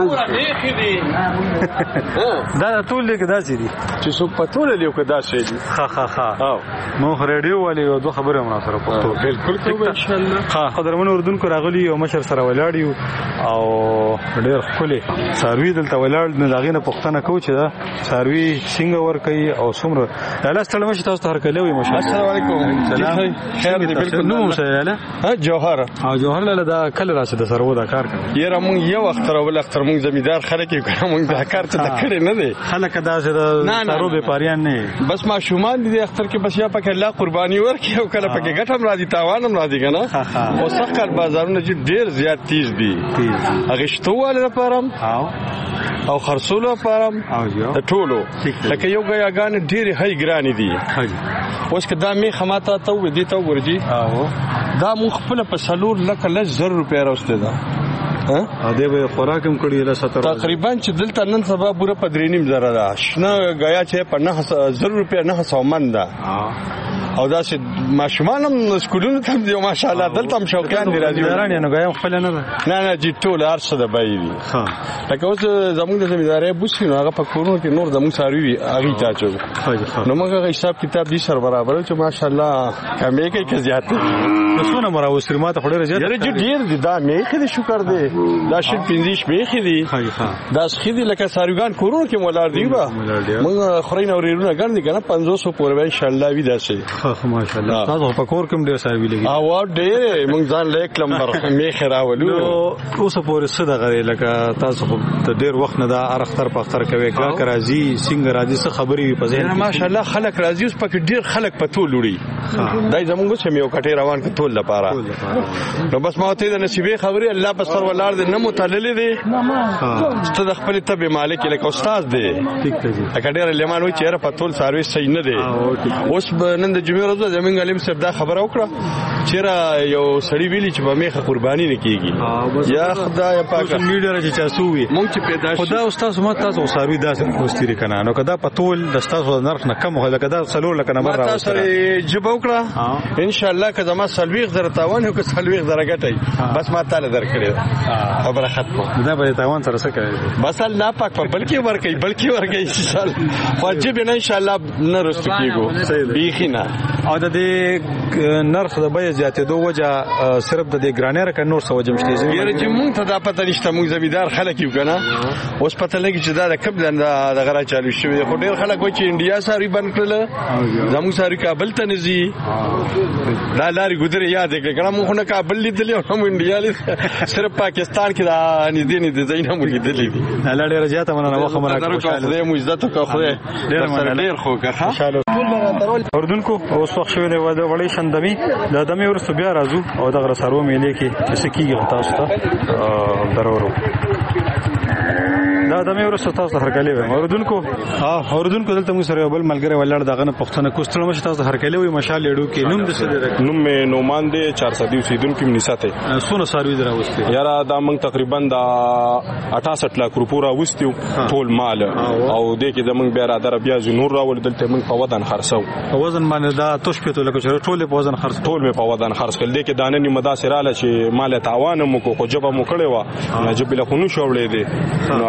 [SPEAKER 12] دا ټول لیک داسې دي
[SPEAKER 13] چې څوک پټول لیک داسې دي
[SPEAKER 12] ها مو رادیو والے یو دوه خبره مونږ سره پښتو
[SPEAKER 13] بالکل کوو ان شاء الله
[SPEAKER 12] قدرمن اردوونکو راغلي او مشر سره ولاړیو او ډېر خولي ساروی دلته ولاړ نه داغینه پښتنه کو چې دا ساروی څنګه ور کوي او څومره الله ستړي مشه تاسو ته هرکلی وي مشه
[SPEAKER 13] السلام علیکم
[SPEAKER 12] سلام
[SPEAKER 13] خیر دی بالکل
[SPEAKER 12] نو مشه یاله
[SPEAKER 13] جوهر
[SPEAKER 12] او جوهر له دا کله راشه د سرو دا کار کوي
[SPEAKER 13] یره مونږ یو اختر او بل اختر مونږ زمیدار خلک یو مونږ دا کار ته کړی نه دی
[SPEAKER 12] خلک دا چې د سرو به پاریان نه
[SPEAKER 13] بس ما شومان دي اختر کې بس یا پکې الله قرباني ورکړي او کله پکې ګټم راځي تاوان هم راځي کنه او سخت بازارونه چې ډیر زیات تیز دي هغه شتواله لپاره او خرصولو لپاره د ټولو لکه یو غیاګان ډیر هاي ګرانی دي اوس کدا می خماته ته و دي ته ورجی دا مون خپل په سلور لکه لزر روپیا راوسته ده
[SPEAKER 12] ا دې به خوراکم کړی له 70
[SPEAKER 13] تقریبا چې دلته نن سبا پوره 3.5 زره ده شنه غیا چې په 9000 روپیا 900 من ده او دا چې ماشومان هم سکولونو ته دی ماشاءالله دلته هم شوقیان دي راځي
[SPEAKER 12] ورانه نو غایم خپل نه ده
[SPEAKER 13] نه جی ټول ارشه ده بای دي ها لکه اوس زموږ د زمینداري بوسینو هغه په کورونو کې نور زموږ ساروي هغه ته چو نو موږ حساب کتاب دي سر برابر چې ماشاءالله کمې کې زیات دي
[SPEAKER 12] څونه مراوسر ماته خړې زیات
[SPEAKER 13] یره جی ډیر دي دا مې خې شکر دی دا شي 15 مې خې دي دا خې دي لکه ساروګان کورونو کې مولار دی با موږ خورین اورېرونه ګڼ دي کنه 500 پورې ان شاء الله وی داسې
[SPEAKER 12] ماشاءالله تاسو په کور کې ډیر ساروي لګي
[SPEAKER 13] او ډیر موږ ځان لیک لمبر مې خراولو
[SPEAKER 12] اوس پورې څه دغه لکه تاسو ته ډیر وخت نه دا اختر په اختر کوي کا راځي څنګه راځي څه خبري په ځین
[SPEAKER 13] ماشاءالله خلک راځي اوس پکې ډیر خلک په ټول وړي دای زموږ چې یو کټه روان ک ټول لپاره نو بس ما ته د نصیبې خبري الله په سر ولار دې نه متعلل دي ته د خپل تبع مالک لکه استاد دی
[SPEAKER 12] ٹھیک دی
[SPEAKER 13] اکډیر لیمان وی چیرې په ټول سرویس صحیح نه دی اوس نن د جمعې ورځ زمونږ علم صاحب دا خبره وکړه چیرې یو سړی ویلی چې په میخه قرباني نه کیږي یا خدای پاک
[SPEAKER 12] میډیا چې چاسو وي
[SPEAKER 13] مونږ چې پیدا شو
[SPEAKER 12] خدا استاد مت تاسو سروي داسې کوستری کنه نو کدا په ټول د تاسو نرخ نه کم هله کدا سلور لکه نمبر راوځي
[SPEAKER 13] تاسو جواب وکړه ان شاء الله که زما سلويغ زره تاوان او که سلويغ زره ګټي بس ما تعالی درکړي خبره ختمه
[SPEAKER 12] دا به تاوان سره څه کوي
[SPEAKER 13] بس الله پاک په بلکې ورګي ان شاء الله واجب نه ان شاء الله نه رست کیږي بیخینا
[SPEAKER 12] او د دې نرخ د بیه زیاتې دوه وجه صرف د دې ګرانر ک نور څه وجه مشته
[SPEAKER 13] یره چې مونږ ته دا پته نشته مونږ زمیدار خلک یو کنه اوس پته لګی چې دا د کب د غرا چالو شوی خو ډیر خلک وایي چې انډیا ساری بند کړل زموږ ساری کابل ته نزي دا لاري ګذر یاد کړه مونږ نه کابل لیدل او هم انډیا لید صرف پاکستان کې دا نږدې زینه مونږ لیدلې دي
[SPEAKER 12] الله ډیر زیاته مننه واخه مرکه
[SPEAKER 13] خوشاله مو عزت او خو ډیر خو که
[SPEAKER 12] اردوونکو اوس وخت شوی دی وړي شندمي د دمه ورسو بیا راځو او د غرسارو میلې کې څه کیږي تاسو ته ضرورو دا دمه ورسو تاسو هرکلی وي اردوونکو دلته موږ سره بل ملګری ولاړ دغه نه پښتنه کوستړ مشه تاسو هرکلی وي مشال لیډو کې نوم د څه
[SPEAKER 14] نوم مې نومان دی 400 اوسیدونکو کې نساته
[SPEAKER 12] سونه سروي دراوسته
[SPEAKER 14] یاره دا موږ تقریبا دا 68 لک روپیا راوستیو ټول مال او دې کې زمونږ بیا را در بیا نور راول دلته موږ په ودان خرڅو
[SPEAKER 12] په وزن باندې دا توش پته لکه چې ټول په وزن خرڅ
[SPEAKER 14] ټول مې په ودان خرڅ کړل دې کې دانه نیمه داسراله چې مال تاوان مو کو جبه مو کړي و نه جبله خونو شوړې دي نو اکثر موږ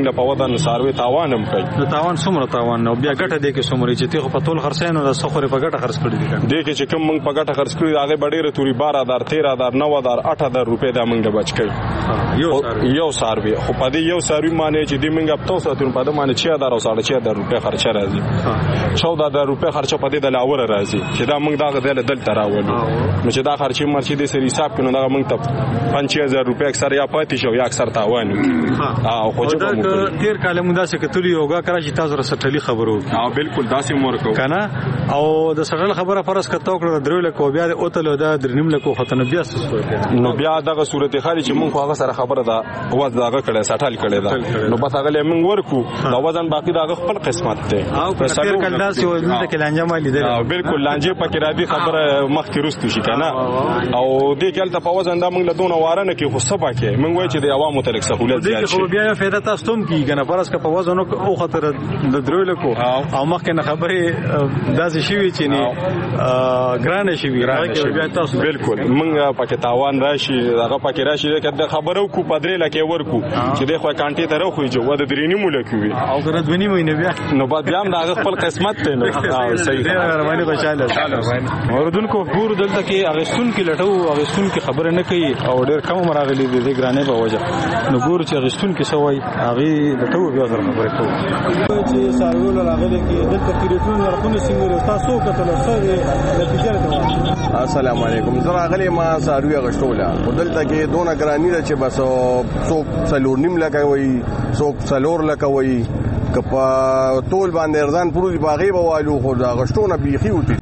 [SPEAKER 14] موږ له په ودان ساروي تاوان هم کوي.
[SPEAKER 12] نو تاوان څومره تاوان نو بیا ګټه دې کې څومره چې ته په ټول خرڅینو د سخوري په ګټه خرڅ کړی دي
[SPEAKER 14] دې کې چې کوم موږ په ګټه خرڅ کړی هغه ډېره توري 12000 13000 9000 8000 روپے دا موږ بچ کړی یو ساروي. خو په دې یو ساروي باندې چې دې موږ په تاسو ته په دې باندې 6000 او 6500 روپے خرچه راځي. 14000 روپے خرچه په دې د لاور راځي چې دا موږ دا دلته راوړو. نو چې دا خرچه مرچې دې سری حساب کړو دا موږ ته 5000 روپے اکثر یا پاتې شو یا اکثر تاوان.
[SPEAKER 12] خو چې دا تیر کال موږ داسې کتلی یوګه کرا چې تاسو سره سټلی خبرو.
[SPEAKER 14] بالکل داسې مور کو
[SPEAKER 12] کنه او د سټل خبره فرض کته کړو درول کو بیا او تل دا درنیم له کو ختنه بیا
[SPEAKER 14] نو بیا دغه صورت خالي چې موږ هغه سره خبره دا اواز داغه کړه سټل کړه دا نو بس هغه موږ ورکو دا وزن باقی داغه خپل قسمت ته
[SPEAKER 12] او تیر کال داسې ولته کې لانجه مالي دی.
[SPEAKER 14] بالکل لانجه پکې را دي خبره مخ کې رستو شي کنه او دې کال ته په وزن دا موږ له دونه واره نه کې خو سبا کې موږ وایي چې د عوامو تلک سہولت زیات شي.
[SPEAKER 12] خو بیا فائدہ تاسو ته کیږي کنه فرض کا په وزن او خطر د درول کو او مخ کې خبره داسې شي چې نه ګرانه شي بیا تاسو
[SPEAKER 14] بالکل موږ پکې تاوان راشي هغه پکې راشي چې خبرو کو پدرې لکه ورکو چې د خو کانټي ته راخوي جو ود درینی مولکوي
[SPEAKER 12] او ګره دونی مې بیا
[SPEAKER 14] نو بعد بیا هغه خپل قسمت ته نو صحیح
[SPEAKER 12] رواني خوشاله اوردونکو ګور دلته کې اغستون کې لټو اغستون کې خبره نه کوي او ډېر کم مراغلي دي ګرانه په وجه نو ګور چې اغستون کې سوای هغه لټو بیا سره خبره کوي چې سارول راغلي کې دلته کې ریټون ورکونه څنګه تاسو کتل سره نتیجه.
[SPEAKER 15] السلام علیکم زه راغلی ما ساروی اغشتوله دلته کې دونه ګرانی ده چې بس څوک څلور نیم لکه وي څوک څلور لکه وي کپا ټول باندې ارزان پروزي باغې به والو خو دا غشتونه بيخي وتی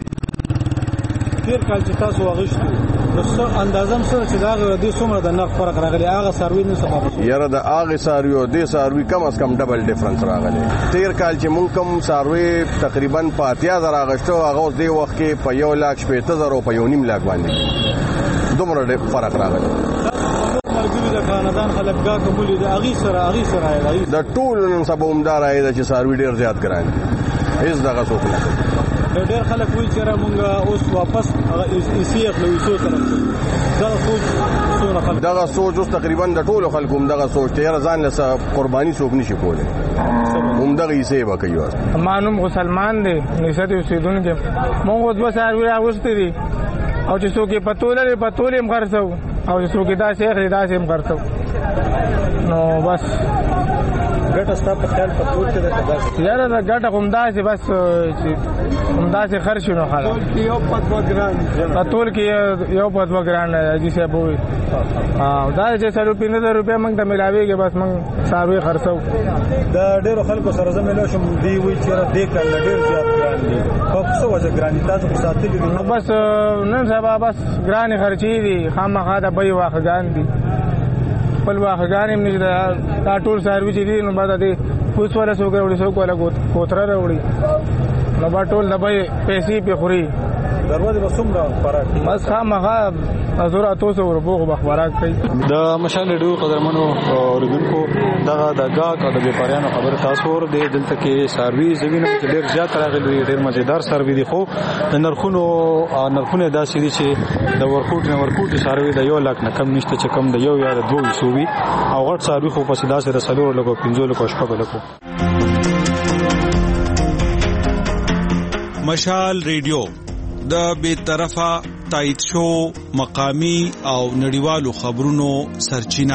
[SPEAKER 12] تیر کال چې تاسو واغشتو نو څه اندازم سره چې دا د څومره د نرخ فرق راغلی هغه ساروی نه سبب
[SPEAKER 15] یاره د هغه ساروی او د ساروی کم از کم ډبل ډیفرنس راغلی. تیر کال چې مونږ کم ساروی تقریبا 5000 اغشتو هغه اوس د وخت کې په 1,80,000 او په 1.5 لک باندې دومره فرق راغلی.
[SPEAKER 12] د خاندان خلک کا قبول دي اغي سره
[SPEAKER 15] د ټول نن سبا عمدار آی چې ساروی ډیر زیات ګران هیڅ دغه څوک نه.
[SPEAKER 12] ډېر خلک وایي چې را مونږ اوس واپس ایسی اخلو یو څه
[SPEAKER 15] دغه سوچ اوس تقریبا د ټولو خلکو دغه سوچ ته ځان له قرباني څوک نشي کولی دغه ایسی به کوي.
[SPEAKER 16] مانوم مسلمان دی نشته اوسیدونکو مونږ اوس ساروی راوستي دي او چې څوک پتولې هم خرڅو او چې څوک دا شیخ هم خرڅو نو بس
[SPEAKER 12] ګټه ستا په خیال په ټول کې ده
[SPEAKER 16] یاره دا ګټه همداسې بس همداسې خرڅ شو نو خلاص
[SPEAKER 12] یو په ګران
[SPEAKER 16] په ټول کې یو په ګران حاجي صاحب وي دا چې 1500 روپیا موږ ته ملاويږي بس موږ ساروي خرڅو.
[SPEAKER 12] دا ډېر خلکو سره زمينه شم دی وی چې دې کړل ډېر زیات ګران دي په څه وجه ګران دي تاسو په ساتلي
[SPEAKER 16] نو بس نن سبا بس ګران خرچي دي خامخا دا به واخګان دي خپل واخګان هم نه دا ټول سروي چې دي نو بعد دې پوس ولا سو ګورې سو کوله کوتره وروړي نو با ټول دبي پیسې په خوري
[SPEAKER 12] دروازه وسومره فرق
[SPEAKER 16] بس خامخا ازور تاسو وربوغ بخبرات کوي.
[SPEAKER 12] د مشال ډیو قدرمنو اوردونکو دغه د گاګ او د بیپاریانو خبر تاسو ور دي دلته کې سروي زمينه ډېر زیات راغلي ډېر مزیدار سروي دي خو د نرخونه داسې دي چې د ورکوټ سروي د 1 لک نه کم نشته چې کم د 1 یا 2 سووي او غټ سروي خو په سیدا سره سلور لګو 15 لګو شپږ لګو.
[SPEAKER 2] مشال ریډیو د بے طرفه تایید شو مقامی او نړیوالو خبرونو سرچینه.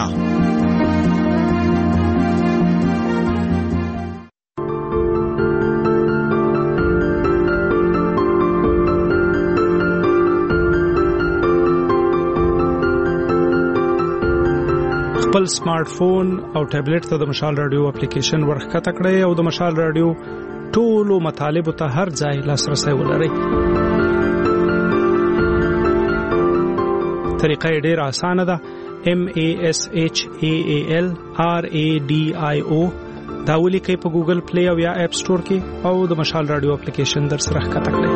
[SPEAKER 3] خپل سمارټ فون او ټابلیټ ته د مشال رادیو اپلیکیشن ورخکته کړئ او د مشال رادیو ټولو مطالب ته هر ځای لاسرسي ولرئ. طریقه ډیر اسانه ده. MASHAAL RADIO دا ولیکئ په ګوګل پلی او یا اپ سٹور کې او د مشال رادیو اپلیکیشن در سره ښکته کړئ.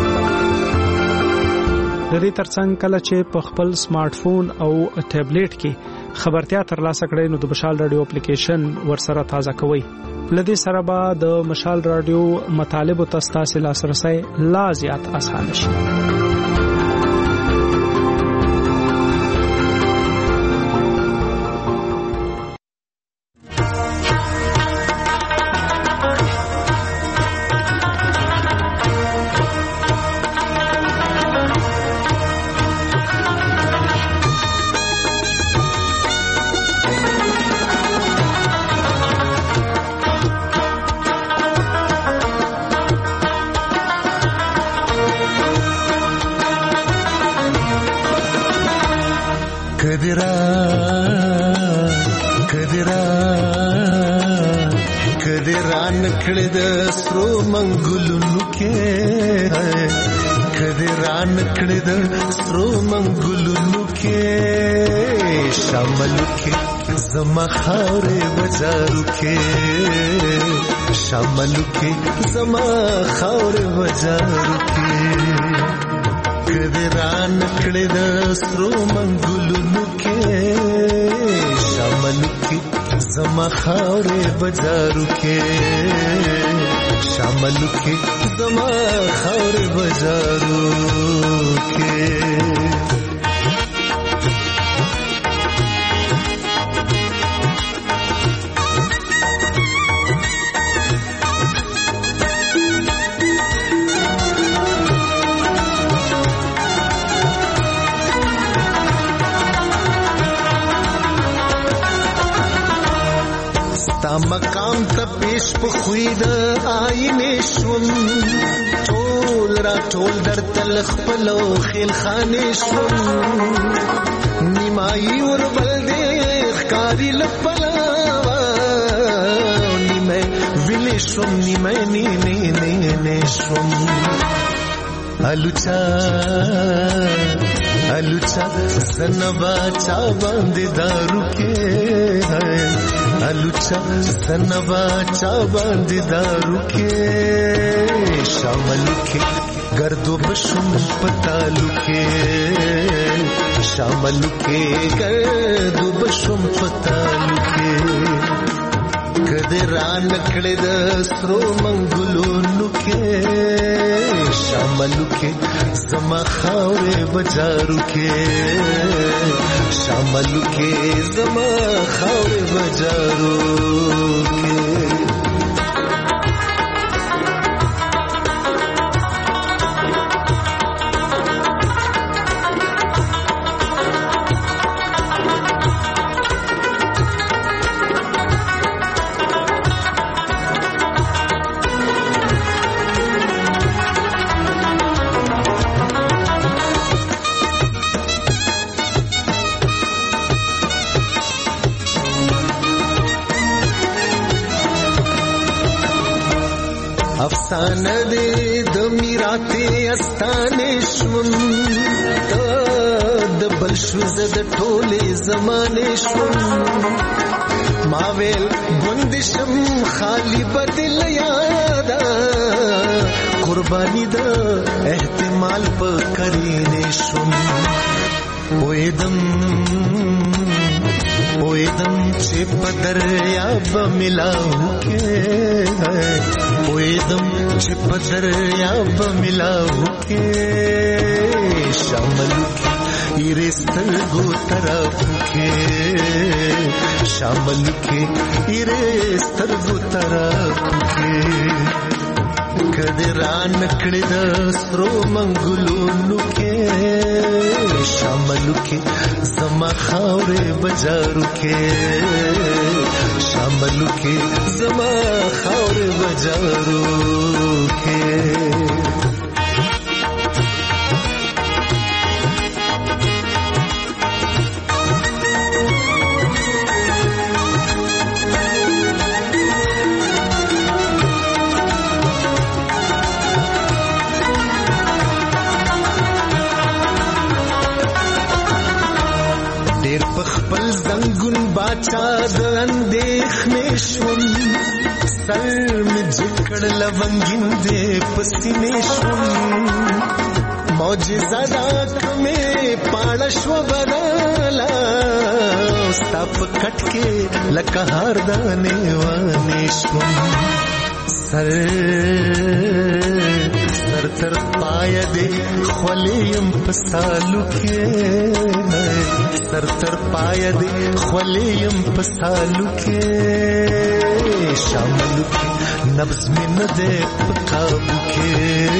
[SPEAKER 3] د دې ترڅنګ کله چې په خپل سمارټ فون او ټابلیټ کې خبرتیا ترلاسه کړئ نو د مشال رادیو اپلیکیشن ورسره تازه کوئ. لدې سره به د مشال رادیو مطالب او تاسو لاسرسي لا زیات اسانه شي.
[SPEAKER 17] ران کړه د سرو منګلونو کې کدی ران کړه د سرو منګلونو کې شامل کې زما خاورې بازارو کې شامل کې زما خاورې بازارو کې کدی ران کړه د سرو منګلونو کې شامل کې زما خاورې بازارو کې شامل کې زما خاورې بازارو کې مقام ته پیش په خوید آینه شوم ټول را ټول در تل خپلو خیل خانه شوم نیمای ور بل دې ښکاری لپلا نیمه ویلې شوم نیمه نه شوم الوچا سنبا چا باندې دارو کې الوچا سنبا چا باندې دارو کې شامل کې گردو بشم پتالو کې شامل کې گردو بشم پتالو کې کدی ران کړه د سرو منګلونو کې شامل کې زما خاورې بازارو کې شامل کې زما خاورې بازارو کې افسانه دې د میراته استانه شوم د بل شو زد ټوله زمانه شوم ما ویل بندشم خالی بدل یادا قربانی د احتمال په کرینه شوم وېدم چې په دریاب ملاو کې وېدم چې په دریاب ملاو کې شامل کې ایرستل گو طرف کې شامل کې ایرستل گو طرف کې کدی ران کړه د سرو منګلونو کې شامل کې زما خاورې بازارو کې شامل کې زما خاورې بازارو کې خپل زنګون باچا د اندېښنې شوم سر مې جکړ لونګین دې پسینې شوم معجزه دا کمې پاړه شو بدلا ستا په کټ کې لکه هار دانې وانې شوم سر تر پای دې خولیم پسالو کې سر تر پای دې خولیم پسالو کې شامل کې نبض میں نہ دے پقابو کې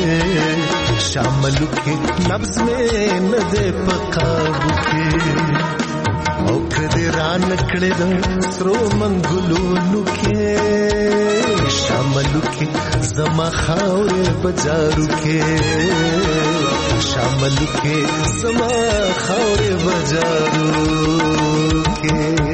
[SPEAKER 17] شامل کې نبض میں نہ دے پقابو کې او کدی ران کړه د سرو منګلونو کې شامل کې زما خاورې بازارو کې شامل کې زما خاورې بازارو کې